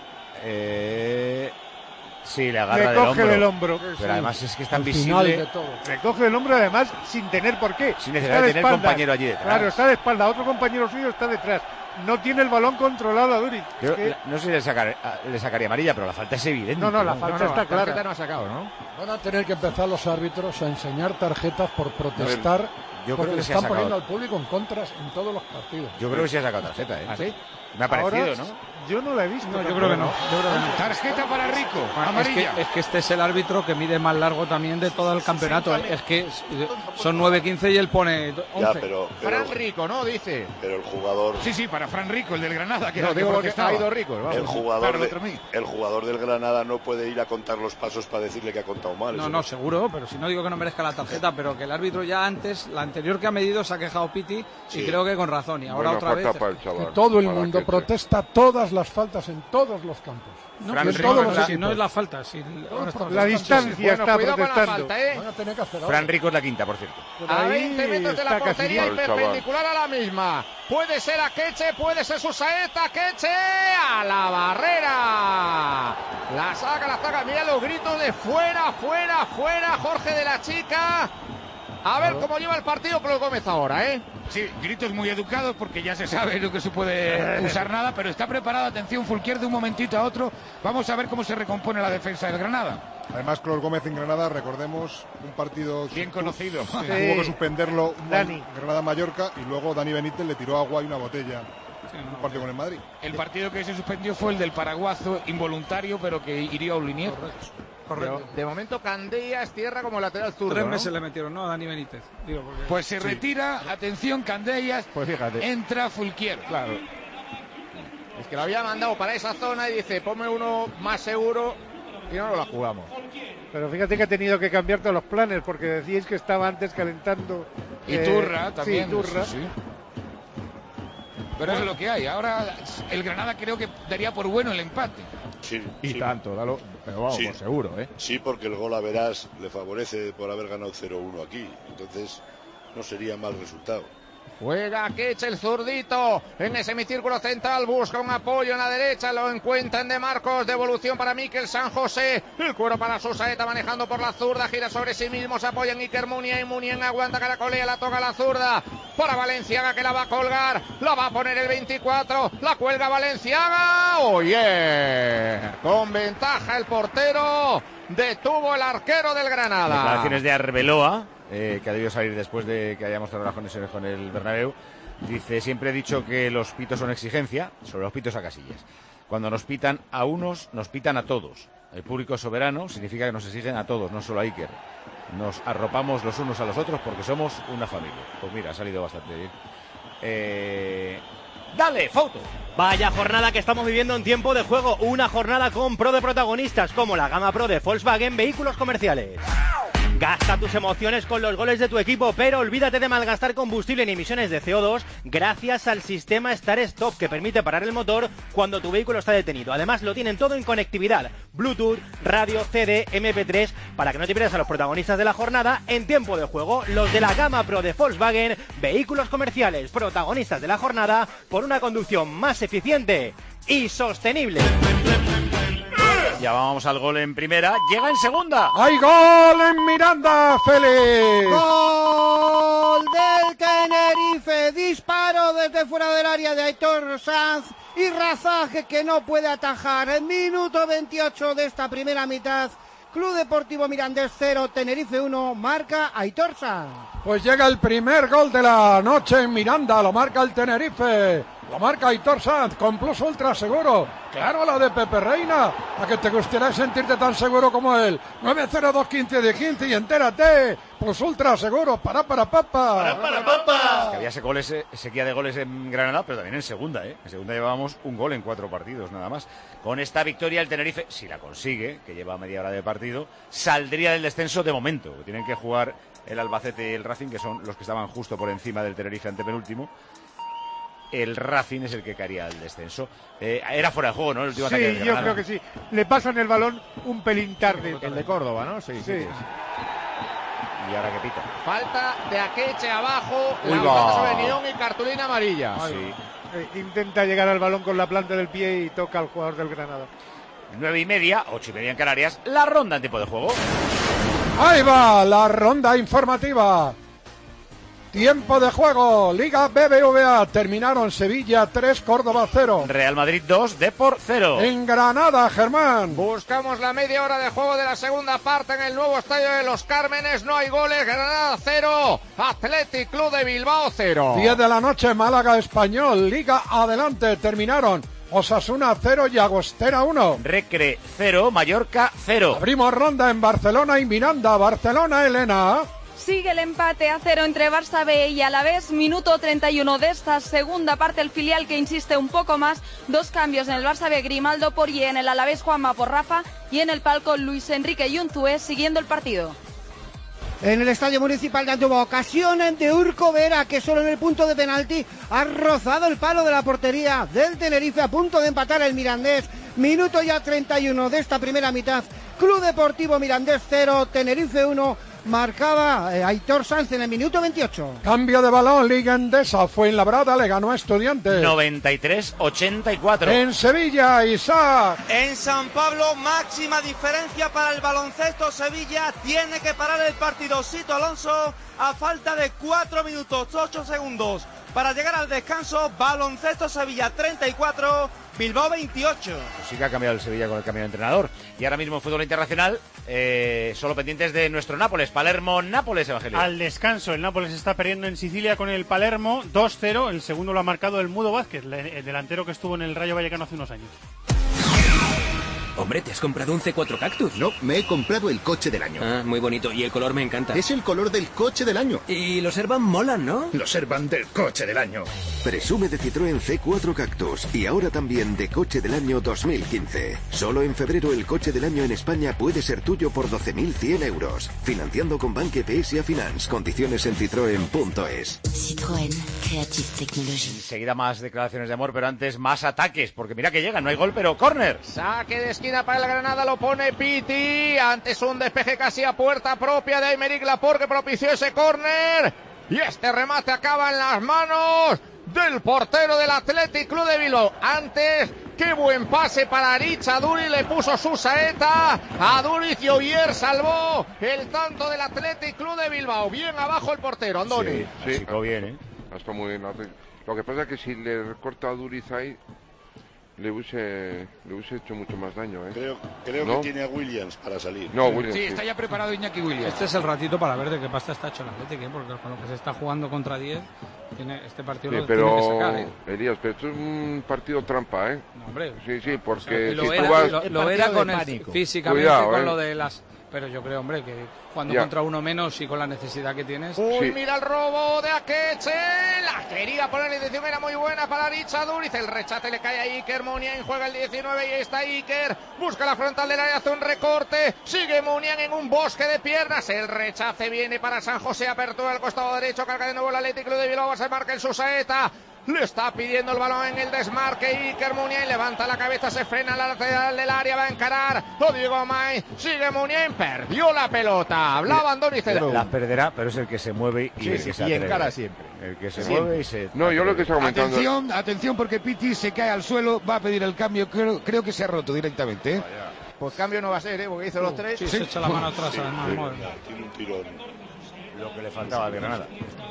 Eh... Sí, le agarra Le del coge hombro. del hombro. Pero Sí. además es que es tan Al final visible. de todo. Le coge el hombro además sin tener por qué. Sin Está necesidad de de tener espaldas. compañero allí detrás. Claro, está de espalda. Otro compañero suyo está detrás. No tiene el balón controlado a Duriz. Yo, Es que- No sé si le, sacar- le sacaría amarilla, pero la falta es evidente. No, no, la falta No, no, está tarjeta clara. no ha sacado, ¿no? Van a tener que empezar los árbitros a enseñar tarjetas por protestar, yo porque creo que le se ha están poniendo sacado. al público en contras en todos los partidos. Yo creo que sí ha sacado tarjeta, ¿eh? ¿Ah, sí? Me ha parecido, Ahora, ¿no? Yo no la he visto. No, yo creo que no. Yo creo que no. Tarjeta para Rico, Ah, es, amarilla. que, es que este es el árbitro que mide más largo también de todo el campeonato. ¿eh? Es que es- son nueve quince y él pone Ya, once. pero, pero, Fran Rico, ¿no? Dice. pero el jugador, Sí, sí, para Fran Rico, el del Granada, que No, era el que digo porque protestaba. ha ido Rico. vamos. el jugador, Claro, el de- otro mí. el jugador del Granada no puede ir a contar los pasos para decirle que ha contado mal. No, eso no, seguro, pero si no digo que no merezca la tarjeta, pero que el árbitro ya antes, la anterior que ha medido, se ha quejado Piti Sí. y creo que con razón. Y ahora Buena otra vez. falta para el Que chaval. todo el para mundo que- protesta todas las faltas en todos los campos. No, Fran pues Rico, todos no, los la- equipos. no es la falta. Si ahora está- La distancia Bueno, está cuidado con la protestando. falta, ¿eh? Van a tener que hacer Fran algo. Rico es la quinta, por cierto. Por A ahí veinte metros de la está portería y casi mal, perpendicular a la misma. Puede ser a Keche, puede ser su saeta. Keche a la barrera. La saca, la saca. Mira los gritos de fuera, fuera, fuera. Jorge de la Chica. A ver cómo lleva el partido Cruz Gómez ahora, ¿eh? Sí, gritos muy educados porque ya se sabe lo que se puede usar nada, pero está preparado, atención, Fulquier de un momentito a otro. Vamos a ver cómo se recompone la defensa del Granada. Además, Clos Gómez en Granada, recordemos, un partido Bien conocido. Sí, Sí. tuvo que suspenderlo un Dani. Granada-Mallorca y luego Dani Benítez le tiró agua y una botella. Un partido con el Madrid. El partido que se suspendió fue el del paraguazo involuntario, pero que hirió a un linier. Pero de momento Candellas tierra como lateral zurdo, Tres ¿no? meses le metieron, ¿no? A Dani Benítez. Digo, porque- Pues se retira, atención, Candellas, Pues fíjate. entra Fulquier. Claro. Es que lo había mandado para esa zona y dice, ponme uno más seguro. y no nos la jugamos. Pero fíjate que ha tenido que cambiar todos los planes, porque decíais que estaba antes calentando. Iturra eh, también. Sí, Iturra. Sí, sí. Pero bueno, es lo que hay. Ahora el Granada creo que daría por bueno el empate. Sí, y sí. tanto, dalo, pero vamos, Sí. por seguro, ¿eh? Sí, porque el gol a Verás le favorece por haber ganado cero uno aquí. Entonces, no sería mal resultado. Juega Keche, el zurdito, en ese semicírculo central, busca un apoyo en la derecha, lo encuentran de Marcos, devolución para Miquel San José, el cuero para Susaeta manejando por la zurda, gira sobre sí mismo, se apoya en Iker Muniain, Muniain aguanta, caracolea, la toca la zurda, para Valenciaga que la va a colgar, la va a poner el veinticuatro, la cuelga Valenciaga, oye, con ventaja el portero, detuvo el arquero del Granada. Declaraciones de Arbeloa. Eh, que ha debido salir después de que hayamos tenido las conexiones con el Bernabéu. Dice, siempre he dicho que los pitos son exigencia, sobre los pitos a Casillas. Cuando nos pitan a unos, nos pitan a todos. El público soberano significa que nos exigen a todos, no solo a Iker. Nos arropamos los unos a los otros porque somos una familia. Pues mira, ha salido bastante bien. Eh... ¡Dale, foto! Vaya jornada que estamos viviendo en tiempo de juego. Una jornada con pro de protagonistas como la gama pro de Volkswagen Vehículos Comerciales. Gasta tus emociones con los goles de tu equipo, pero olvídate de malgastar combustible en emisiones de C O dos gracias al sistema Start Stop que permite parar el motor cuando tu vehículo está detenido. Además lo tienen todo en conectividad, Bluetooth, radio, C D, eme pe tres, para que no te pierdas a los protagonistas de la jornada en tiempo de juego, los de la gama pro de Volkswagen Vehículos Comerciales, protagonistas de la jornada por una conducción más eficiente y sostenible. Ya vamos al gol en primera. Llega en segunda. ¡Hay gol en Miranda, Félix! Gol del Tenerife. Disparo desde fuera del área de Aitor Sanz y Razak que no puede atajar. En minuto veintiocho de esta primera mitad. Club Deportivo Mirandés cero, Tenerife uno, marca Aitor Sanz. Pues llega el primer gol de la noche en Miranda, lo marca el Tenerife, lo marca Aitor Sanz, con Plus Ultra seguro, claro, la de Pepe Reina, a que te gustaría sentirte tan seguro como él. Nueve cero dos quince de quince y entérate, Plus Ultra seguro, para para papa. Para para papa. Que había ese goles, sequía de goles en Granada, pero también en segunda, ¿eh? En segunda llevábamos un gol en cuatro partidos, nada más. Con esta victoria el Tenerife, si la consigue, que lleva media hora de partido, saldría del descenso de momento, que tienen que jugar el Albacete y el Racing, que son los que estaban justo por encima del Tenerife antepenúltimo. El Racing es el que caería al descenso. Eh, era fuera de juego, ¿no? El último sí, ataque de yo creo que sí. Le pasan el balón un pelín tarde. El de Córdoba, ¿no? Sí, sí. sí. Y ahora que pita. Falta de Akeche abajo. Uy, la va. sobre Nión y cartulina amarilla. Sí. Eh, intenta llegar al balón con la planta del pie y toca al jugador del Granada. Nueve y media, ocho y media en Canarias. La ronda en tiempo de juego. Ahí va la ronda informativa. Tiempo de juego, Liga B B V A, terminaron Sevilla tres, Córdoba cero. Real Madrid dos, Depor cero. En Granada, Germán. Buscamos la media hora de juego de la segunda parte en el nuevo estadio de Los Cármenes, no hay goles, Granada cero, Athletic Club de Bilbao cero. diez de la noche, Málaga Español, Liga adelante, terminaron Osasuna cero y Agostera uno. Recre cero, Mallorca cero. Abrimos ronda en Barcelona y Miranda, Barcelona, Elena. Sigue el empate a cero entre Barça B y Alavés, minuto treinta y uno de esta segunda parte, el filial que insiste un poco más, dos cambios en el Barça B, Grimaldo por Ye, en el Alavés Juanma por Rafa y en el palco Luis Enrique Yunzue siguiendo el partido. En el Estadio Municipal de Antuba, ocasión de Urco Vera, que solo en el punto de penalti ha rozado el palo de la portería del Tenerife, a punto de empatar el Mirandés. Minuto ya treinta y uno de esta primera mitad. Club Deportivo Mirandés cero, Tenerife uno. Marcaba eh, Aitor Sanz en el minuto veintiocho. Cambio de balón, Liga Endesa, Fuenlabrada le ganó a Estudiantes. noventa y tres ochenta y cuatro. En Sevilla, Isaac. En San Pablo, máxima diferencia para el baloncesto. Sevilla tiene que parar el partido. Sito Alonso a falta de cuatro minutos, ocho segundos. Para llegar al descanso, baloncesto Sevilla treinta y cuatro, Bilbao veintiocho. Pues sí que ha cambiado el Sevilla con el cambio de entrenador. Y ahora mismo en fútbol internacional, eh, solo pendientes de nuestro Nápoles. Palermo-Nápoles, Evangelio. Al descanso, el Nápoles está perdiendo en Sicilia con el Palermo dos cero. El segundo lo ha marcado el Mudo Vázquez, el delantero que estuvo en el Rayo Vallecano hace unos años. Hombre, ¿te has comprado un C cuatro Cactus? No, me he comprado el coche del año. Ah, muy bonito. Y el color me encanta. Es el color del coche del año. Y los Airban molan, ¿no? Los Airban del coche del año. Presume de Citroën C cuatro Cactus y ahora también de coche del año dos mil quince. Solo en febrero el coche del año en España puede ser tuyo por doce mil cien euros. Financiando con Banque P S A Finance. Condiciones en citroen punto es. Citroën Creative Technology. Enseguida más declaraciones de amor, pero antes más ataques, porque mira que llegan, no hay gol, pero córner. Saque de esquina para el Granada, lo pone Piti. Antes un despeje casi a puerta propia de Aymeric Laporte que propició ese córner. Y este remate acaba en las manos del portero del Athletic Club de Bilbao. Antes, qué buen pase para Aritz Aduriz, le puso su saeta a Aduriz y Oyer salvó el tanto del Athletic Club de Bilbao. Bien abajo el portero, Andoni. Sí, sí. Todo bien, ¿eh? Está muy bien. Lo que pasa es que si le recorta a Aduriz ahí, le hubiese, le hubiese hecho mucho más daño, ¿eh? Creo, creo ¿No? que tiene a Williams para salir. No, Williams. Sí, está ya preparado Iñaki Williams. Este es el ratito para ver de qué pasta está hecho el Atlético, ¿eh? Porque con lo que se está jugando contra diez, tiene, este partido Sí, lo pero, tiene que sacar, ¿eh? Elías, pero esto es un partido trampa, ¿eh? No, hombre. Sí, sí, porque O sea, si lo tú era, vas... lo, lo era con el, físicamente Cuidado, con ¿eh? lo de las... Pero yo creo, hombre, que cuando Ya. contra uno menos y con la necesidad que tienes... Uy, Sí. mira el robo de Akeche. La quería poner, la intención era muy buena para Aritz Aduriz. El rechace le cae a Iker Muniain, juega el diecinueve y ahí está Iker. Busca la frontal del área, hace un recorte. Sigue Muniain en un bosque de piernas. El rechace viene para San José, apertura al costado derecho, carga de nuevo el Atlético de Bilbao, se marca el Susaeta. Le está pidiendo el balón en el desmarque Iker Muniain, levanta la cabeza, se frena la lateral del área, va a encarar, lo Diego May, sigue Muniain, perdió la pelota, hablaba Andoni Cedrú. La, la perderá, pero es el que se mueve y Sí, el sí, que se y atreve. encara siempre. El que se Siempre. mueve y se... No, yo lo que estaba comentando... Atención, atención, porque Piti se cae al suelo, va a pedir el cambio, creo, creo que se ha roto directamente, ¿eh? Pues cambio no va a ser, ¿eh? Porque hizo los tres. Sí, se echa la mano atrás, además. Sí, madre. tiene un tirón. Lo que le faltaba al Granada.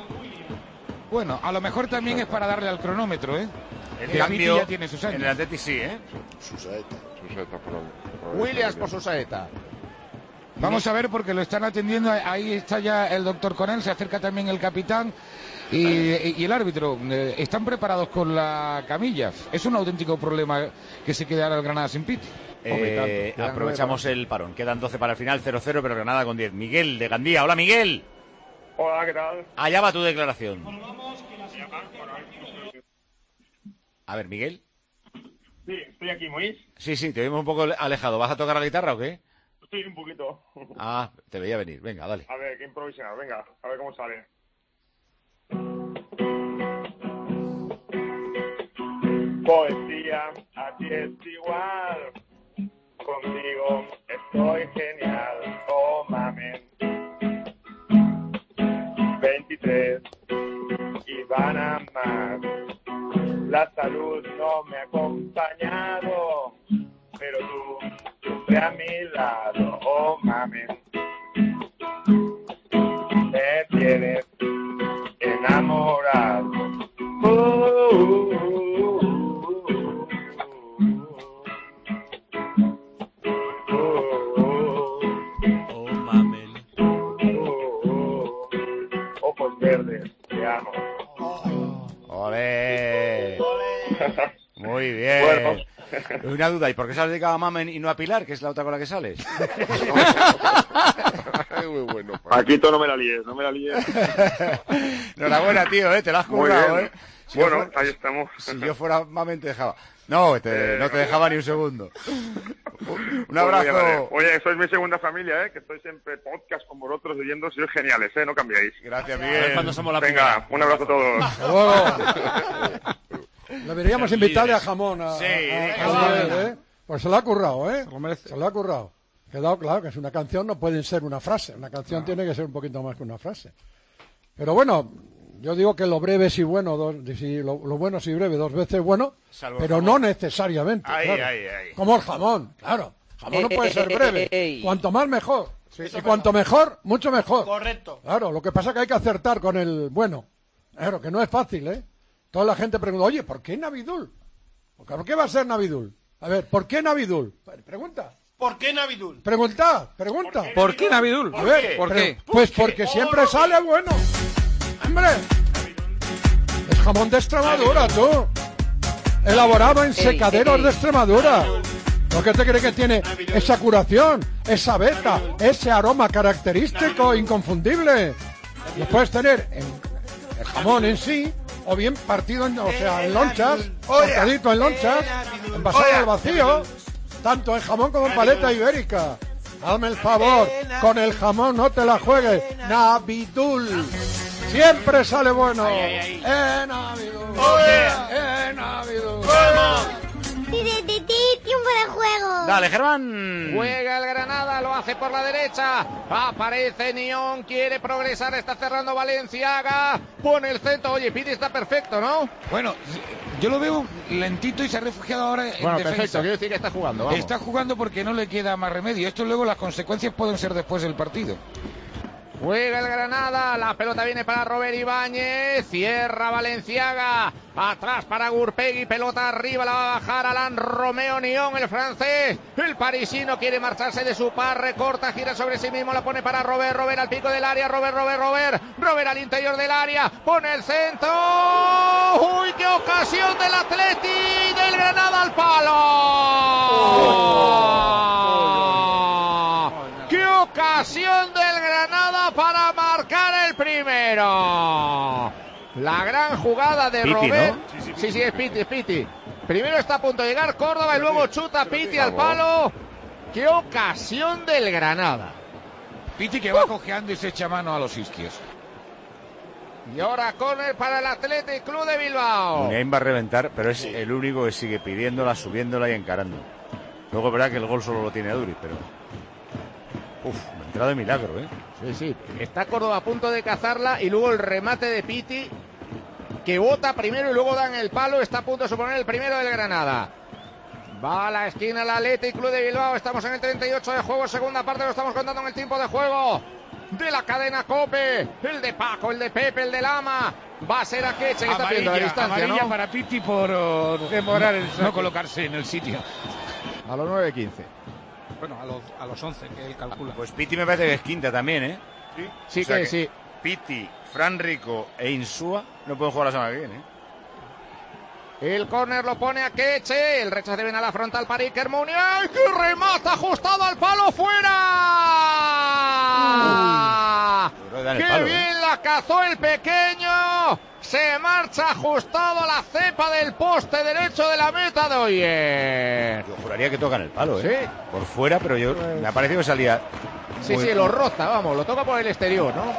Bueno, a lo mejor también es para darle al cronómetro, ¿eh? El Que cambio Piti ya tiene sus años. en el Atleti sí, ¿eh? Susaeta. Susaeta por por- Williams por su saeta. Vamos a ver porque lo están atendiendo, ahí está ya el doctor Conel, se acerca también el capitán y, y el árbitro. Eh, están preparados con la camilla. Es un auténtico problema que se quede ahora el Granada sin Piti. Eh, aprovechamos el parón. Quedan doce para el final, cero cero, pero Granada con diez. Miguel de Gandía. Hola, Miguel. Hola, ¿qué tal? Allá va tu declaración. A ver, Miguel. Sí, estoy aquí, ¿me Sí, sí, te vemos un poco alejado. ¿Vas a tocar la guitarra o qué? Estoy un poquito. Ah, te veía venir. Venga, dale. A ver, que improvisar, venga, a ver cómo sale. Poesía, a ti es igual. Contigo estoy genial. Oh, mamen. veintitrés y van a más. La salud no me ha acompañado, pero tú siempre a mi lado. Oh, mamen. Me tienes enamorado. Uh, uh, uh, Oh, mamen. Ojos verdes, te amo. ¡Ole! Muy bien. Bueno. Una duda, ¿y por qué se has dedicado a Mamen y no a Pilar, que es la otra con la que sales? Muy bueno. Paquito, no me la líes, no me la líes. Enhorabuena, tío, ¿eh? Te la has Muy currado, bien. ¿eh? Si yo Bueno, fuera- ahí estamos. Si yo fuera Mamen te dejaba. No, te- Eh, no te dejaba ni un segundo. Un Pues muy amable. abrazo. Oye, sois mi segunda familia, ¿eh? Que estoy siempre podcast con vosotros oyendo, sois geniales, ¿eh? No cambiáis. Gracias, A Miguel. ver cuándo somos la Venga, un abrazo a todos. Hasta luego. Deberíamos invitarle a jamón a, Sí, a- a- venga, a va. Miguel, ¿eh? Pues se lo ha currado, ¿eh? Se lo ha currado. Quedado claro que es una canción, no puede ser una frase. Una canción tiene que ser un poquito más que una frase. Pero bueno, yo digo que lo breve sí bueno, dos, si lo, lo bueno sí breve, dos veces bueno, Salvo pero jamón. no necesariamente. Ay, claro. ay, ay. Como el jamón, claro. Jamón no Eh, puede eh, ser eh, breve. eh, eh. Cuanto más mejor. Y cuanto mejor, mucho mejor. Correcto. Claro, lo que pasa es que hay que acertar con el bueno. Claro, que no es fácil, ¿eh? Toda la gente pregunta, oye, ¿por qué Navidul? ¿Por qué va a ser Navidul? A ver, ¿por qué Navidul? Pregunta. ¿Por qué Navidul? Pregunta, pregunta. ¿Por qué Navidul? A ver, ¿Por pre- qué? Pues porque siempre sale bueno. Hombre, es jamón de Extremadura, tú. Elaborado en secaderos de Extremadura. ¿Por qué te crees que tiene esa curación, esa beta, ese aroma característico, inconfundible? Lo puedes tener en el jamón en sí, o bien partido, en, o sea, en lonchas, cortadito en lonchas, envasado al vacío, tanto en jamón como en paleta ibérica. Hazme el favor, con el jamón no te la juegues. Navidul, siempre sale bueno. En Navidul, en Navidul. Tiempo de juego. Dale, Germán. Juega el Granada, lo hace por la derecha. Aparece Nión, quiere progresar, está cerrando Valenciaga. Pone el centro. Oye, Piti está perfecto, ¿no? Bueno, yo lo veo lentito y se ha refugiado ahora en bueno, defensa. Perfecto, quiero decir que está jugando. Vamos. Está jugando porque no le queda más remedio. Esto luego las consecuencias pueden ser después del partido. Juega el Granada, la pelota viene para Robert Ibáñez, cierra Valenciaga, atrás para Gurpegui, pelota arriba, la va a bajar Alain Romeo Nión, el francés, el parisino quiere marcharse de su par, recorta, gira sobre sí mismo, la pone para Robert, Robert al pico del área, Robert, Robert, Robert, Robert al interior del área, pone el centro, uy, qué ocasión del Atleti, del Granada al palo. Oh. ¡Qué ocasión del Granada para marcar el primero! La gran jugada de Piti, Robert. ¿no? Sí, sí, sí, sí, es Piti, es Piti. Primero está a punto de llegar Córdoba y luego chuta Piti al palo. ¡Qué ocasión del Granada! Piti que va cojeando y se echa mano a los isquios. Y ahora córner para el Athletic Club de Bilbao. Muniain va a reventar, pero es el único que sigue pidiéndola, subiéndola y encarando. Luego es verdad que el gol solo lo tiene Aduriz, pero... Uf, me ha entrado de milagro, ¿eh? Sí, sí. Está Córdoba a punto de cazarla y luego el remate de Piti, que bota primero y luego da en el palo. Está a punto de suponer el primero del Granada. Va a la esquina el Athletic Club de Bilbao. Estamos en el treinta y ocho de juego. Segunda parte, lo estamos contando en el tiempo de juego de la cadena COPE. El de Paco, el de Pepe, el de Lama. Va a ser a Keche, que está viendo la distancia, amarilla ¿no? para Piti por uh, demorar el no, no colocarse en el sitio. A los nueve quince. Bueno, a los, a los once que él calcula. Pues Piti me parece que es quinta también, ¿eh? Sí, sí o sea que, que sí. Piti, Fran Rico e Insúa no pueden jugar la semana que viene, ¿eh? El córner lo pone a Keche, el rechace viene a la frontal para Iker Muniain, que remata ajustado al palo, fuera. Uh, ¡Qué palo, bien ¿eh? la cazó el pequeño! Se marcha ajustado a la cepa del poste derecho de la meta de Oyer. Yo juraría que tocan el palo, ¿eh? Sí. Por fuera, pero yo me ha parecido que salía... Sí, muy... sí, lo roza, vamos, lo toca por el exterior, ¿no?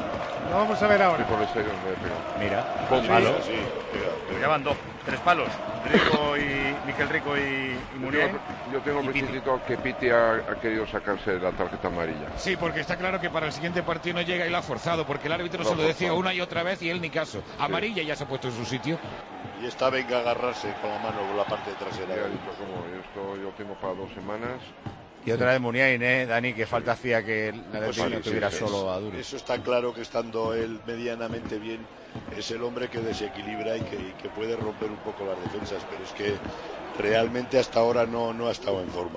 Lo vamos a ver ahora. Sí, por el exterior, me Mira, con palo. Sí, Pero ya van dos, tres palos. Rico y Miquel Rico y, y Muniain. Yo, yo tengo muy suscito que Piti ha, ha querido sacarse la tarjeta amarilla. Sí, porque está claro que para el siguiente partido no llega y lo ha forzado, porque el árbitro Lo se lo decía forzado. una y otra vez y él ni caso. Amarilla ya se ha puesto en su sitio. Y esta venga a agarrarse con la mano con la parte trasera. Ya he dicho como esto yo tengo para dos semanas. Y otra vez Muniain, ¿eh, Dani? Que falta hacía que la Pues defensa sí, no tuviera sí, solo es- a Aduriz. Eso está claro, que estando él medianamente bien, es el hombre que desequilibra y que, y que puede romper un poco las defensas, pero es que realmente hasta ahora no, no ha estado en forma.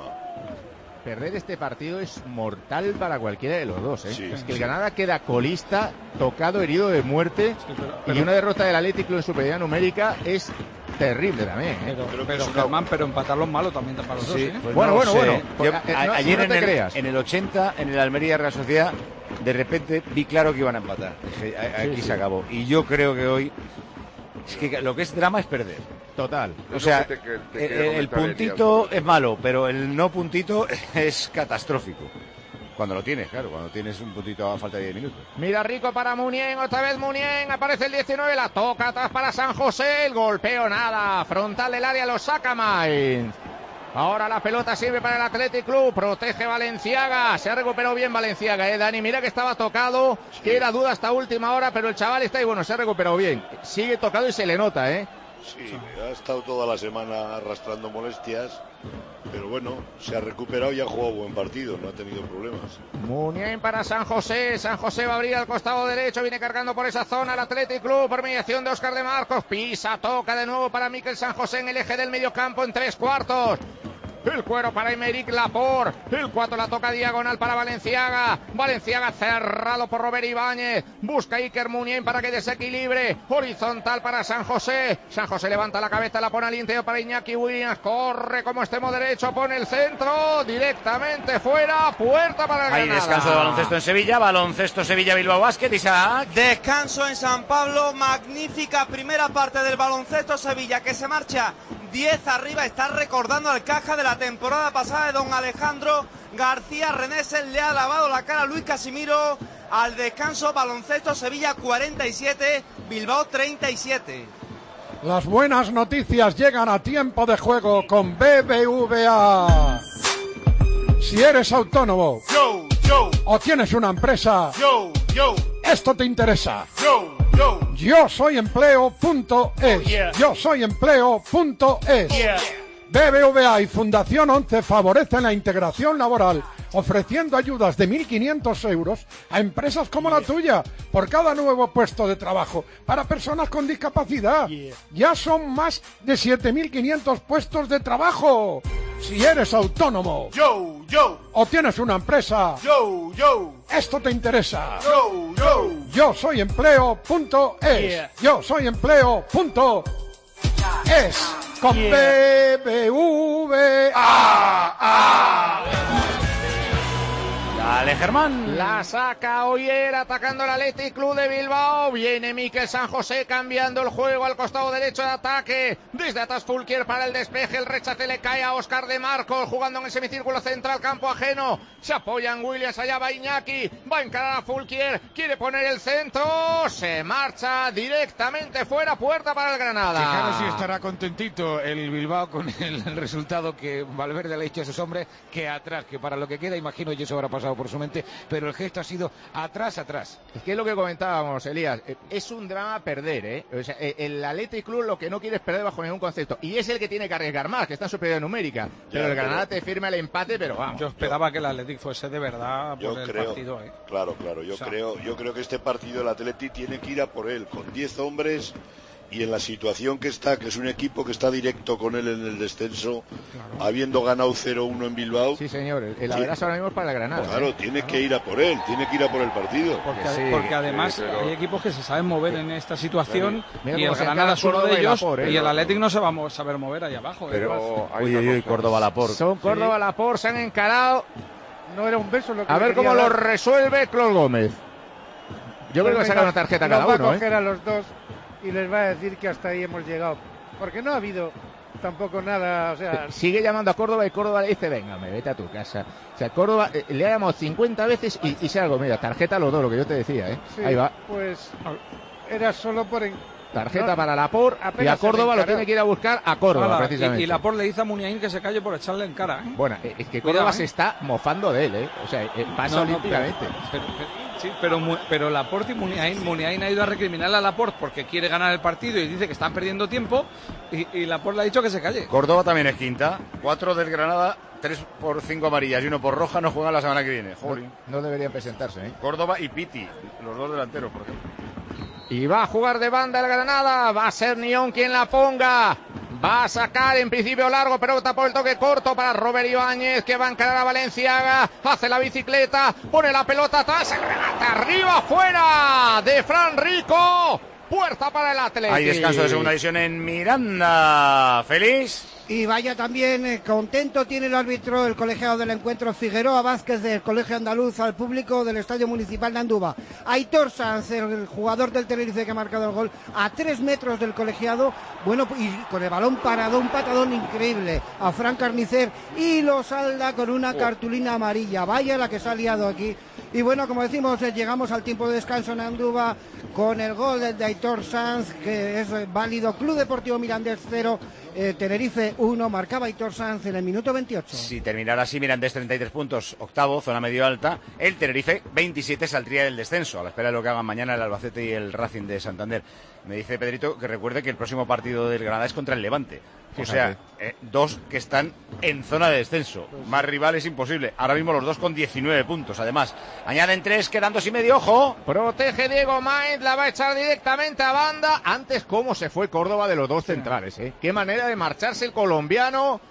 Perder este partido es mortal para cualquiera de los dos, ¿eh? Sí, es que el sí. Granada queda colista, tocado, herido de muerte, y una derrota del Atlético en superioridad numérica es terrible también, ¿eh? Pero, Creo que pero es una- Germán, pero empatarlos malo también para los dos, Sí, ¿eh? pues Bueno, no bueno, sé, bueno. ¿eh? Pues, Yo, eh, a- no- ayer no en, te el, creas. en el ochenta, en el Almería Real Sociedad, de repente vi claro que iban a empatar. Dije, a- aquí Sí, se sí. acabó. Y yo creo que hoy, es que lo que es drama es perder. Total. O Es sea, lo que te- que- te el, quería el comentar, puntito Elías. es malo, pero el no puntito es catastrófico. Cuando lo tienes, claro, cuando tienes un puntito a falta de diez minutos. Mira Rico para Muniain, otra vez Muniain, aparece el diecinueve, la toca atrás para San José, el golpeo nada, frontal del área lo saca Mainz. Ahora la pelota sirve para el Athletic Club, protege Valenciaga, se ha recuperado bien Valenciaga, eh Dani, mira que estaba tocado, que era duda hasta última hora, pero el chaval está ahí, bueno, se ha recuperado bien, sigue tocado y se le nota, eh. Sí, ha estado toda la semana arrastrando molestias, pero bueno, se ha recuperado y ha jugado buen partido, no ha tenido problemas. Muniain para San José, San José va a abrir al costado derecho, viene cargando por esa zona el Athletic Club, por mediación de Óscar de Marcos, pisa, toca de nuevo para Miquel San José en el eje del mediocampo en tres cuartos. El cuero para Aymeric Laporte. El cuatro la toca diagonal para Valenciaga. Valenciaga cerrado por Robert Ibáñez. Busca Iker Muniain para que desequilibre. Horizontal para San José. San José levanta la cabeza, la pone al interior para Iñaki Williams. Corre como extremo derecho, pone el centro. Directamente fuera. Puerta para el Hay Granada. descanso de baloncesto en Sevilla. Baloncesto Sevilla Bilbao Basket. Isaac. Descanso en San Pablo. Magnífica primera parte del baloncesto Sevilla, que se marcha diez arriba. Está recordando al caja de la temporada pasada de don Alejandro García Reneses. Le ha lavado la cara a Luis Casimiro. Al descanso, baloncesto Sevilla cuarenta y siete, Bilbao treinta y siete. Las buenas noticias llegan a tiempo de juego con B B V A. Si eres autónomo Yo, yo, o tienes una empresa, yo, yo, esto te interesa. yo, yo. Yo soy empleo punto es. Oh, yeah. Yo soy empleo punto es. Yeah. B B V A y Fundación once favorecen la integración laboral, ofreciendo ayudas de mil quinientos euros a empresas como la tuya por cada nuevo puesto de trabajo para personas con discapacidad. Yeah. Ya son más de siete mil quinientos puestos de trabajo. Si eres autónomo Yo, yo, o tienes una empresa, yo, yo, esto te interesa. yo, yo. Yo soy empleo punto es. Yeah. Yo soy empleo punto es. Con Yeah. B B V A. Dale, Germán. La saca Oyer atacando el Athletic Club de Bilbao. Viene Mikel San José cambiando el juego al costado derecho de ataque. Desde atrás Fulquier para el despeje. El rechace le cae a Óscar de Marcos jugando en el semicírculo central, campo ajeno. Se apoyan Williams, allá va Iñaki. Va a encarar a Fulquier. Quiere poner el centro. Se marcha directamente fuera. Puerta para el Granada. Fijaros si estará contentito el Bilbao con el resultado que Valverde le ha dicho a sus hombres, que atrás, que para lo que queda, imagino yo eso habrá pasado por su mente, pero el gesto ha sido atrás, atrás. Es que es lo que comentábamos, Elías, es un drama perder, ¿eh? O sea, el Athletic Club lo que no quiere es perder bajo ningún concepto, y es el que tiene que arriesgar más, que está en superioridad numérica, pero Ya, el Granada pero... te firma el empate, pero vamos. Yo esperaba que el Athletic fuese de verdad Yo por el creo, partido, ¿eh? claro, claro, yo O sea, creo, yo creo que este partido el Athletic tiene que ir a por él, con diez hombres, y en la situación que está, que es un equipo que está directo con él en el descenso, claro. habiendo ganado cero uno en Bilbao. Sí, señor, el, el abrazo ahora mismo es para el Granada. Claro, ¿eh? tiene que ir a por él, tiene que ir a por el partido. Porque, Sí, porque además sí, pero- hay equipos que se saben mover en esta situación Mira y cómo el se Granada encara es uno Córdoba de y ellos Laporte, ¿eh? y el Athletic no se va a mo- saber mover ahí abajo. ¿eh? Pero, hay uy, una uy, uy, cosa. Córdoba Laporte. Son Córdoba, Laporte, se han encarado. No era un beso lo que A le ver quería cómo lo dar. resuelve Clos Gómez. Yo creo que saca una tarjeta Los cada va uno, a coger ¿eh? a los dos y les va a decir que hasta ahí hemos llegado. Porque no ha habido tampoco nada, o sea... Sigue llamando a Córdoba y Córdoba le dice, venga, me vete a tu casa. O sea, Córdoba eh, le ha llamado cincuenta veces y, y se algo, mira, tarjeta a los dos, lo que yo te decía, ¿eh? sí, Ahí va. Pues era solo por... En... Tarjeta no, para Laporte y a apenas se Córdoba le lo encaró. tiene que ir a buscar a Córdoba, Ala, precisamente. y, y Laporte le dice a Muniain que se calle por echarle en cara, ¿eh? Bueno, eh, es que Cuidado, Córdoba ¿eh? se está mofando de él, ¿eh? O sea, eh, pasa No, no, olímpicamente. pero, pero- sí, pero, Mu- pero Laporte y Muniain, Muniain ha ido a recriminarle a Laporte porque quiere ganar el partido y dice que están perdiendo tiempo y, y Laporte le ha dicho que se calle. Córdoba también es quinta. Cuatro del Granada, tres por cinco amarillas y uno por roja no juegan la semana que viene. Jolín. No, no deberían presentarse, ¿eh? Córdoba y Piti, los dos delanteros, por ejemplo. Y va a jugar de banda el Granada. Va a ser Nión quien la ponga. Va a sacar en principio largo, pero por el toque corto para Robert Ibáñez, que va a encarar a Valenciaga. Hace la bicicleta, pone la pelota atrás, el remate arriba, fuera de Fran Rico. Puerta para el Atlético. Hay descanso de segunda división en Miranda. ¿Feliz? Y vaya también eh, contento tiene el árbitro, el colegiado del encuentro, Figueroa Vázquez del Colegio Andaluz, al público del Estadio Municipal de Andúba. Aitor Sanz, el jugador del Tenerife que ha marcado el gol, a tres metros del colegiado, bueno, y con el balón parado, un patadón increíble a Fran Carnicer, y lo salda con una cartulina amarilla. Vaya la que se ha liado aquí. Y bueno, como decimos, eh, llegamos al tiempo de descanso en Andúba con el gol de, de Aitor Sanz, que es eh, válido. Club Deportivo Mirandés cero, eh, Tenerife uno, marcaba Aitor Sanz en el minuto veintiocho. Si terminara así, Mirandés treinta y tres puntos, octavo, zona medio alta. El Tenerife veintisiete saldría del descenso, a la espera de lo que hagan mañana el Albacete y el Racing de Santander. Me dice Pedrito que recuerde que el próximo partido del Granada es contra el Levante. O sea, eh, dos que están en zona de descenso. Más rivales imposible. Ahora mismo los dos con diecinueve puntos. Además, añaden tres, quedan dos y medio. ¡Ojo! Protege Diego Maez, la va a echar directamente a banda. Antes, cómo se fue Córdoba de los dos centrales, ¿eh? Qué manera de marcharse el colombiano.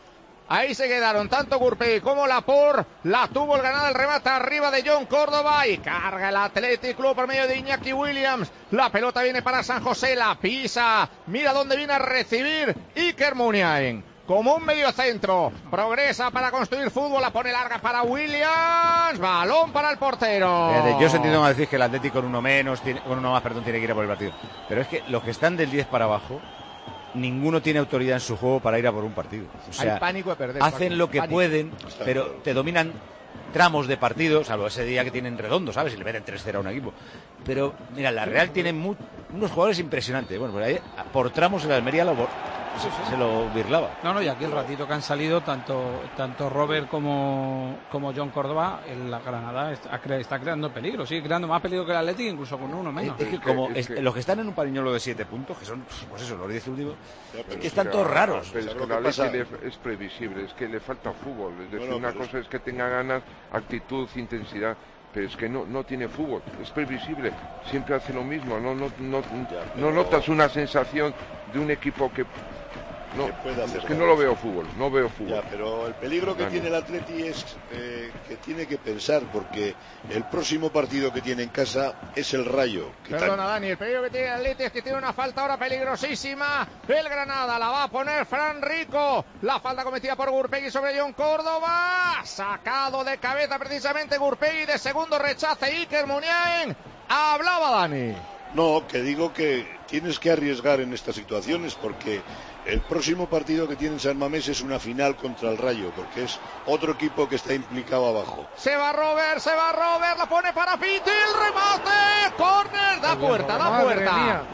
Ahí se quedaron tanto Gurpey como Laporte. La tuvo el Granada, el remate arriba de John Córdoba y carga el Athletic Club por medio de Iñaki Williams. La pelota viene para San José, la pisa. Mira dónde viene a recibir Iker Muniain. Como un medio centro, progresa para construir fútbol, la pone larga para Williams, balón para el portero. Fíjate, yo he sentido como decir que el Atlético con uno menos, tiene, con uno más, perdón, tiene que ir a por el partido. Pero es que los que están del diez para abajo, ninguno tiene autoridad en su juego para ir a por un partido. O sea, hay pánico de perder. Hacen Paco, lo que pánico. pueden, pero te dominan tramos de partido, salvo ese día que tienen redondo, ¿sabes? Y le meten tres cero a un equipo. Pero, mira, la Real tiene muy, unos jugadores impresionantes. Bueno, pues ahí, por tramos el Almería lo, se, se lo birlaba. No, no, y aquí el ratito que han salido, tanto tanto Robert como, como John Córdoba, en la Granada está, está creando peligro, sigue creando más peligro que el Atlético, incluso con uno menos. Es, es que como es que... los que están en un pariñolo de siete puntos, que son, pues eso, los diez últimos, es que están todos raros. Pero es que el Atlético es previsible, es que le falta fútbol. Es decir, bueno, una cosa es que tenga ganas, actitud, intensidad, pero es que no no tiene fútbol, es previsible, siempre hace lo mismo, no no no, ya, no notas una sensación de un equipo que no, es que no lo veo fútbol, no veo fútbol. Ya, pero el peligro que Dani. tiene el Atleti es eh, que tiene que pensar, porque el próximo partido que tiene en casa es el Rayo. Perdona, tan... Dani, el peligro que tiene el Atleti es que tiene una falta ahora peligrosísima. El Granada la va a poner Fran Rico. La falta cometida por Gurpegui sobre John Córdoba. Sacado de cabeza precisamente Gurpegui, de segundo rechace Iker Muniain. Hablaba Dani. No, que digo que tienes que arriesgar en estas situaciones, porque el próximo partido que tiene en San Mamés es una final contra el Rayo, porque es otro equipo que está implicado abajo. Se va Robert, se va Robert, la pone para Piti, el remate, córner, da puerta, da puerta.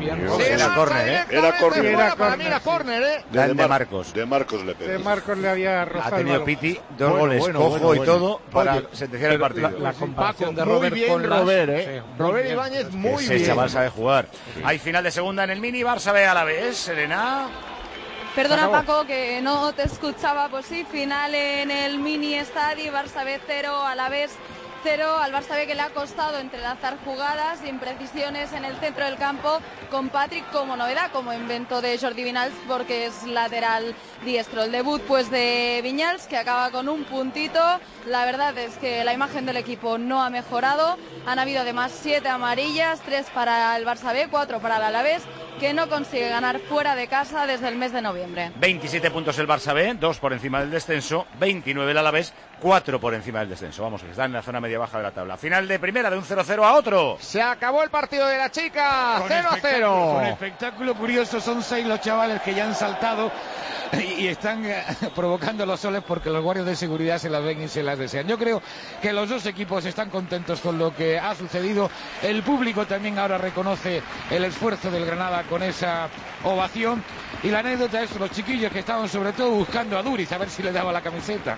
Era córner, ¿eh? Era córner. Era para mí, era córner, ¿eh? De, de Marcos. De Marcos le pegó. De Marcos le había rozado. Ha tenido Piti dos bueno, goles, bueno, cojo bueno, y bueno. todo para Oye, sentenciar el partido. La, la comparación Paco, de Robert muy bien con Robert, las... ¿eh? Sí, Robert bien. Ibáñez Es muy ese bien. chaval sabe jugar. Sí. Hay final de segunda en el Mini, Barça B a la vez, Serena. Perdona Paco, que no te escuchaba. Pues sí, final en el Mini Estadio, Barça B cero, a la vez cero, al Barça B que le ha costado entrelazar jugadas y imprecisiones en el centro del campo, con Patrick como novedad, como invento de Jordi Viñals, porque es lateral diestro. El debut pues de Viñals, que acaba con un puntito. La verdad es que la imagen del equipo no ha mejorado. Han habido además siete amarillas, tres para el Barça B, cuatro para el Alavés, que no consigue ganar fuera de casa desde el mes de noviembre. veintisiete puntos el Barça B, dos por encima del descenso, veintinueve el Alavés, cuatro por encima del descenso. Vamos, que está en la zona media baja de la tabla. Final de primera, de un cero cero a otro. Se acabó el partido de la chica, cero a cero. Con espectáculo curioso, son seis los chavales que ya han saltado y, y están eh, provocando los soles porque los guardias de seguridad se las ven y se las desean. Yo creo que los dos equipos están contentos con lo que ha sucedido. El público también ahora reconoce el esfuerzo del Granada con esa ovación. Y la anécdota es los chiquillos que estaban sobre todo buscando a Duriz a ver si le daba la camiseta.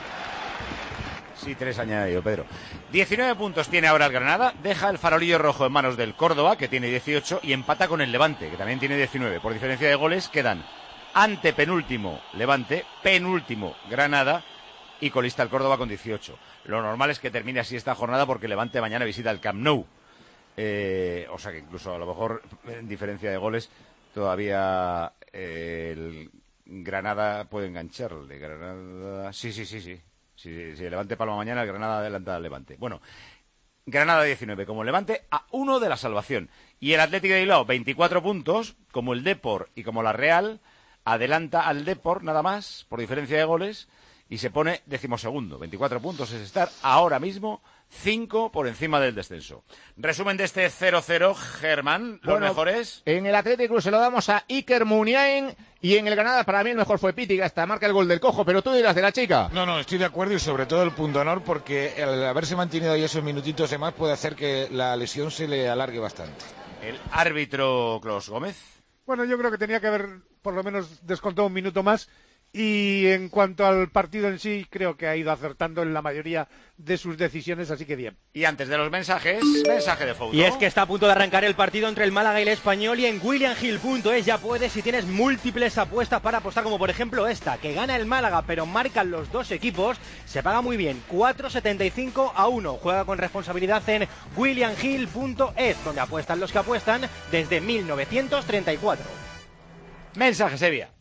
Sí, tres añadido, Pedro. diecinueve puntos tiene ahora el Granada, deja el farolillo rojo en manos del Córdoba, que tiene dieciocho, y empata con el Levante, que también tiene diecinueve. Por diferencia de goles quedan antepenúltimo Levante, penúltimo Granada y colista el Córdoba con dieciocho. Lo normal es que termine así esta jornada porque Levante mañana visita el Camp Nou. Eh, o sea que incluso a lo mejor en diferencia de goles todavía eh, el Granada puede engancharle. Granada... Sí, sí, sí, sí. Si, si, si el Levante palma mañana, el Granada adelanta al Levante. Bueno, Granada diecinueve como el Levante, a uno de la salvación. Y el Atlético de Bilbao, veinticuatro puntos, como el Depor y como la Real, adelanta al Depor nada más, por diferencia de goles, y se pone decimosegundo. veinticuatro puntos es estar ahora mismo cinco por encima del descenso. Resumen de este cero cero, Germán, los bueno, mejores. En el Atlético se lo damos a Iker Muniain, y en el Granada para mí el mejor fue Piti, que hasta marca el gol del cojo, pero tú dirás de la chica. No, no, estoy de acuerdo, y sobre todo el punto honor, porque el haberse mantenido ahí esos minutitos de más puede hacer que la lesión se le alargue bastante. El árbitro Clos Gómez. Bueno, yo creo que tenía que haber por lo menos descontado un minuto más. Y en cuanto al partido en sí, creo que ha ido acertando en la mayoría de sus decisiones, así que bien. Y antes de los mensajes, mensaje de Fouto. Y es que está a punto de arrancar el partido entre el Málaga y el Español, y en william hill punto es ya puedes, si tienes múltiples apuestas para apostar, como por ejemplo esta, que gana el Málaga pero marcan los dos equipos, se paga muy bien, cuatro setenta y cinco a uno. Juega con responsabilidad en william hill punto es, donde apuestan los que apuestan desde mil novecientos treinta y cuatro. Mensaje, Sevilla.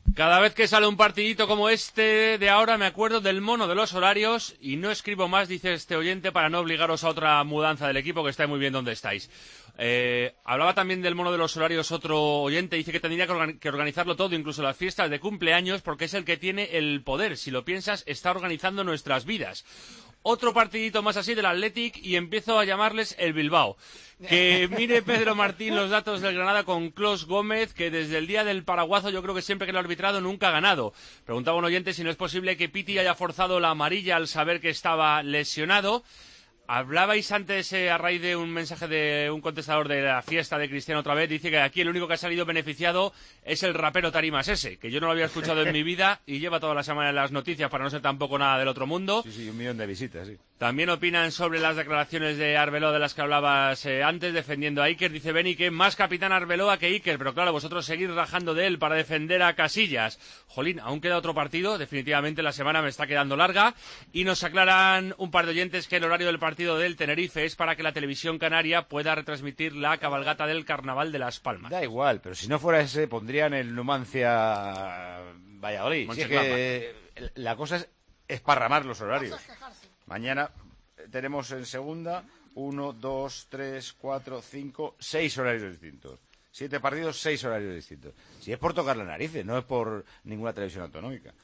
Cada vez que sale un partidito como este de ahora me acuerdo del mono de los horarios y no escribo más, dice este oyente, para no obligaros a otra mudanza del equipo, que estáis muy bien donde estáis. Eh, hablaba también del mono de los horarios otro oyente, dice que tendría que, organi- que organizarlo todo, incluso las fiestas de cumpleaños, porque es el que tiene el poder. Si lo piensas, está organizando nuestras vidas. Otro partidito más así del Athletic y empiezo a llamarles el Bilbao. Que mire Pedro Martín los datos del Granada con Clos Gómez, que desde el día del paraguazo yo creo que siempre que lo ha arbitrado nunca ha ganado. Preguntaba un oyente si no es posible que Piti haya forzado la amarilla al saber que estaba lesionado. Hablabais antes, eh, a raíz de un mensaje de un contestador de la fiesta de Cristiano otra vez, dice que aquí el único que ha salido beneficiado es el rapero Tarimas ese, que yo no lo había escuchado en mi vida y lleva toda la semana en las noticias para no ser tampoco nada del otro mundo. Sí, sí, un millón de visitas, sí. También opinan sobre las declaraciones de Arbeloa de las que hablabas eh, antes, defendiendo a Iker. Dice Beni que más capitán Arbeloa que Iker, pero claro, vosotros seguir rajando de él para defender a Casillas. Jolín, aún queda otro partido, definitivamente la semana me está quedando larga. Y nos aclaran un par de oyentes que el horario del partido del Tenerife es para que la televisión canaria pueda retransmitir la cabalgata del Carnaval de Las Palmas. Da igual, pero si no fuera ese, pondrían el Numancia Valladolid. Si es que la cosa es esparramar los horarios. Mañana tenemos en segunda uno, dos, tres, cuatro, cinco, seis horarios distintos. Siete partidos, seis horarios distintos. Si es por tocar las narices, no es por ninguna televisión autonómica.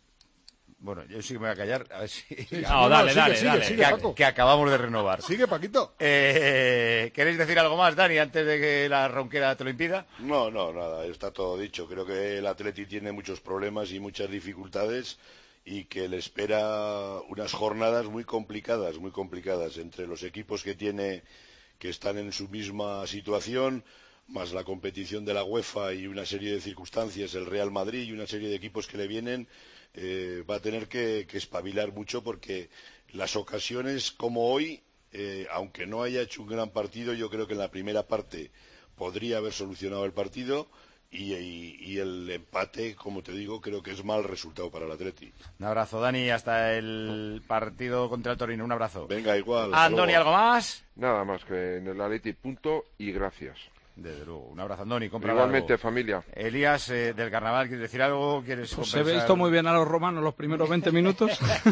Bueno, yo sí que me voy a callar, a ver si... Sí, no, no, no, dale, sigue, dale, sigue, dale, sigue, que, Paco. que acabamos de renovar. Sigue, Paquito. Eh, ¿Queréis decir algo más, Dani, antes de que la ronquera te lo impida? No, no, nada, está todo dicho. Creo que el Atleti tiene muchos problemas y muchas dificultades y que le espera unas jornadas muy complicadas, muy complicadas entre los equipos que tiene que están en su misma situación, más la competición de la UEFA y una serie de circunstancias, el Real Madrid y una serie de equipos que le vienen. Eh, va a tener que, que espabilar mucho porque las ocasiones como hoy, eh, aunque no haya hecho un gran partido, yo creo que en la primera parte podría haber solucionado el partido y, y, y el empate, como te digo, creo que es mal resultado para el Atleti. Un abrazo, Dani, hasta el partido contra el Torino, un abrazo. Venga, igual. Andoni, ¿algo más? Nada más que en el Atleti, punto y gracias. Desde luego, un abrazo, Andoni, compra Igualmente, algo. familia. Elías, eh, del Carnaval, ¿quieres decir algo? ¿Quieres Pues compensar? he visto muy bien a los romanos los primeros veinte minutos.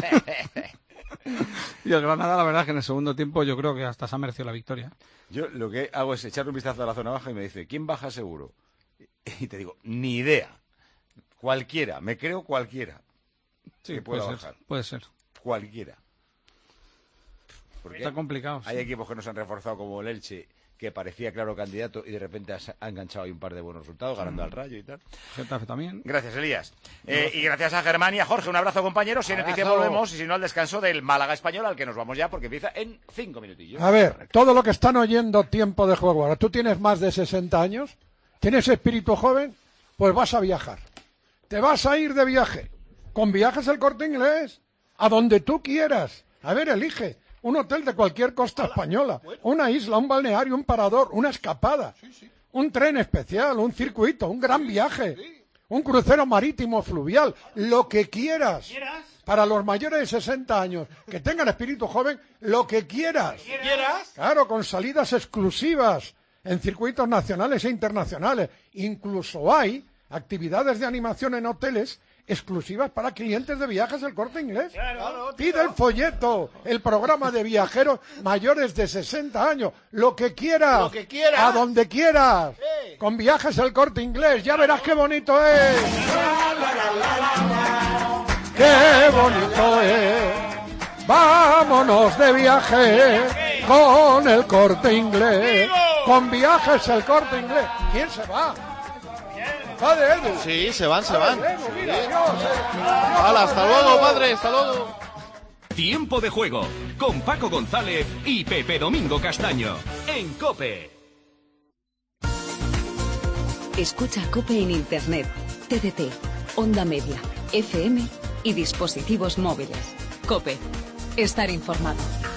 Y el Granada, la verdad, es que en el segundo tiempo yo creo que hasta se ha merecido la victoria. Yo lo que hago es echar un vistazo a la zona baja y me dice, ¿quién baja seguro? Y te digo, ni idea. Cualquiera, me creo cualquiera. Sí, que puede pueda ser, bajar. puede ser. Cualquiera. Porque Está complicado. Hay sí. equipos que no se han reforzado como el Elche, que parecía claro candidato y de repente ha, ha enganchado ahí un par de buenos resultados, ganando Mm. al Rayo y tal. Getafe también. Gracias, Elías. Eh, y gracias a Germán y a Jorge. Un abrazo, compañeros. Si en noticia Abrazo. volvemos, y si no, al descanso del Málaga Español, al que nos vamos ya, porque empieza en cinco minutillos. A ver, todo lo que están oyendo tiempo de juego. Ahora, ¿tú tienes más de sesenta años? ¿Tienes espíritu joven? Pues vas a viajar. Te vas a ir de viaje. Con Viajes El Corte Inglés. A donde tú quieras. A ver, elige. Un hotel de cualquier costa española. Una isla, un balneario, un parador, una escapada. Un tren especial, un circuito, un gran viaje. Un crucero marítimo fluvial. Lo que quieras. Para los mayores de sesenta años que tengan espíritu joven, lo que quieras. ¿Quieras? Claro, con salidas exclusivas en circuitos nacionales e internacionales. Incluso hay actividades de animación en hoteles exclusivas para clientes de Viajes El Corte Inglés. Claro, Pide el folleto, el programa de viajeros mayores de sesenta años, lo que quieras, Lo que quieras. a donde quieras, Sí. con Viajes El Corte Inglés, ya verás qué bonito es. Qué bonito es. Vámonos de viaje con El Corte Inglés, con Viajes El Corte Inglés. ¿Quién se va? Va de Edu. Sí, se van, se Va van. de Edu, mira, Dios, eh. Hala, hasta luego, padre, hasta luego. Tiempo de juego con Paco González y Pepe Domingo Castaño en COPE. Escucha COPE en Internet, T D T, Onda Media, F M y dispositivos móviles. COPE. Estar informado.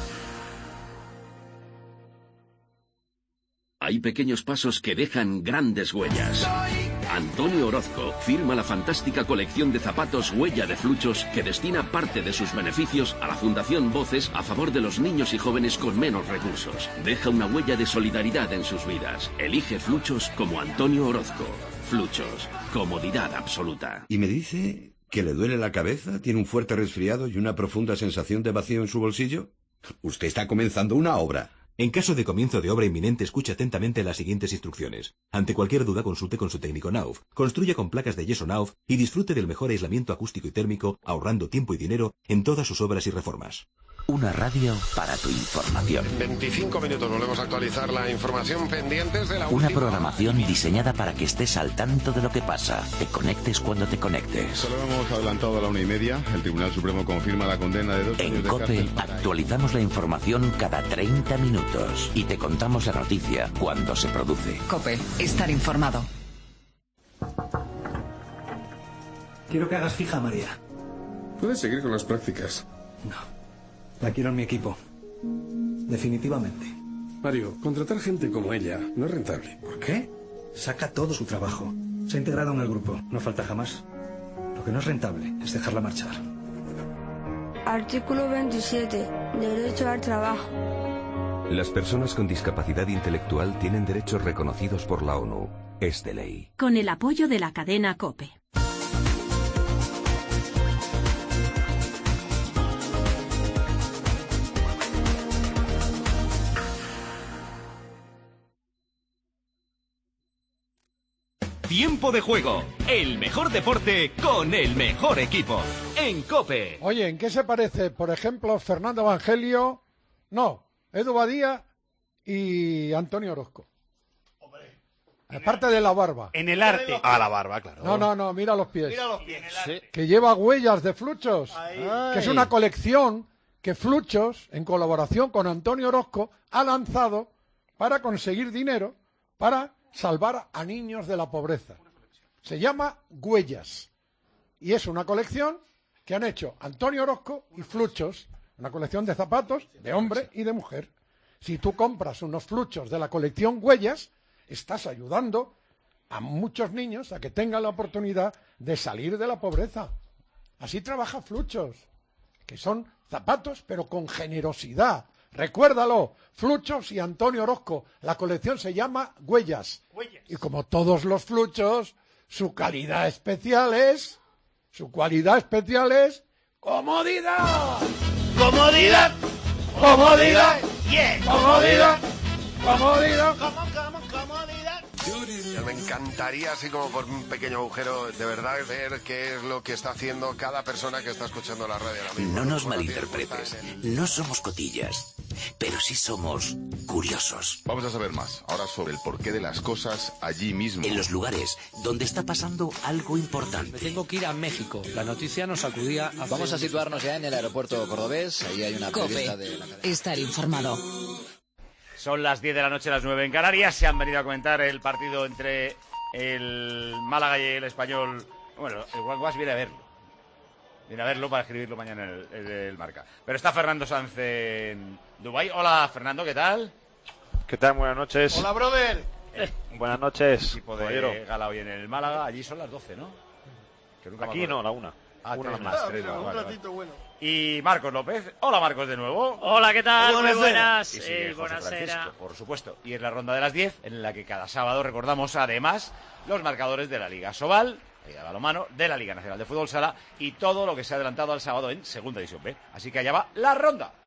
Hay pequeños pasos que dejan grandes huellas. Antonio Orozco firma la fantástica colección de zapatos Huella de Fluchos que destina parte de sus beneficios a la Fundación Voces a favor de los niños y jóvenes con menos recursos. Deja una huella de solidaridad en sus vidas. Elige Fluchos como Antonio Orozco. Fluchos. Comodidad absoluta. Y me dice que le duele la cabeza, tiene un fuerte resfriado y una profunda sensación de vacío en su bolsillo. Usted está comenzando una obra. En caso de comienzo de obra inminente, escuche atentamente las siguientes instrucciones. Ante cualquier duda, consulte con su técnico Nauf. Construya con placas de yeso Nauf y disfrute del mejor aislamiento acústico y térmico, ahorrando tiempo y dinero en todas sus obras y reformas. Una radio para tu información. veinticinco minutos, volvemos a actualizar la información pendientes de la Una última... programación diseñada para que estés al tanto de lo que pasa. Te conectes cuando te conectes. Solo hemos adelantado a la una y media. El Tribunal Supremo confirma la condena de dos años En de COPE cárcel. actualizamos la información cada treinta minutos y te contamos la noticia cuando se produce. COPE, estar informado. Quiero que hagas fija a María. Puedes seguir con las prácticas. No. La quiero en mi equipo. Definitivamente. Mario, contratar gente como ella no es rentable. ¿Por qué? Saca todo su trabajo. Se ha integrado en el grupo. No falta jamás. Lo que no es rentable es dejarla marchar. Artículo veintisiete. Derecho al trabajo. Las personas con discapacidad intelectual tienen derechos reconocidos por la ONU. Es de ley. Con el apoyo de la cadena COPE. Tiempo de juego, el mejor deporte con el mejor equipo. En COPE. Oye, ¿en qué se parece, por ejemplo, Fernando Evangelio? No, Edu Badía y Antonio Orozco. Aparte de la barba. En el arte. A la barba, claro. No, no, no, mira los pies. Mira los pies. Sí. Que lleva huellas de Fluchos. Ahí. Que es una colección que Fluchos, en colaboración con Antonio Orozco, ha lanzado para conseguir dinero para salvar a niños de la pobreza. Se llama Huellas. Y es una colección que han hecho Antonio Orozco y Fluchos. Una colección de zapatos de hombre y de mujer. Si tú compras unos Fluchos de la colección Huellas, estás ayudando a muchos niños a que tengan la oportunidad de salir de la pobreza. Así trabaja Fluchos, que son zapatos pero con generosidad. Recuérdalo, Fluchos y Antonio Orozco. La colección se llama Huellas. Huellas. Y como todos los Fluchos, su calidad especial es... Su cualidad especial es... ¡comodidad! ¡Comodidad! ¡Comodidad! ¡Yeah! ¡Comodidad! ¡Comodidad! Me encantaría, así como por un pequeño agujero, de verdad ver qué es lo que está haciendo cada persona que está escuchando la radio ahora mismo. No nos malinterpretes, no somos cotillas, pero sí somos curiosos. Vamos a saber más ahora sobre el porqué de las cosas allí mismo. En los lugares donde está pasando algo importante. Me tengo que ir a México. La noticia nos sacudía. Hace... Vamos a situarnos ya en el aeropuerto cordobés. Ahí hay una periodista COPE, de la cadena. estar informado. Son las diez de la noche, las nueve en Canarias. Se han venido a comentar el partido entre el Málaga y el Español. Bueno, el Guas viene a verlo. Viene a verlo para escribirlo mañana en el, en el Marca. Pero está Fernando Sanz en Dubái. Hola, Fernando, ¿qué tal? ¿Qué tal? Buenas noches. Hola, brother. Eh, Buenas noches. Equipo de caballero. gala hoy en el Málaga. Allí son las doce, ¿no? Que nunca Aquí no, la una. Ah, una tres más. más, tres más. Un Vale, ratito vale. bueno. Y Marcos López. Hola, Marcos, de nuevo. Hola, ¿qué tal? Muy Buenas buenas. Y sigue Eh, José buonasera. Francisco, por supuesto. Y es la ronda de las diez, en la que cada sábado recordamos además los marcadores de la Liga Sobal, la Liga de Balonmano, de la Liga Nacional de Fútbol Sala y todo lo que se ha adelantado al sábado en Segunda División B. Así que allá va la ronda.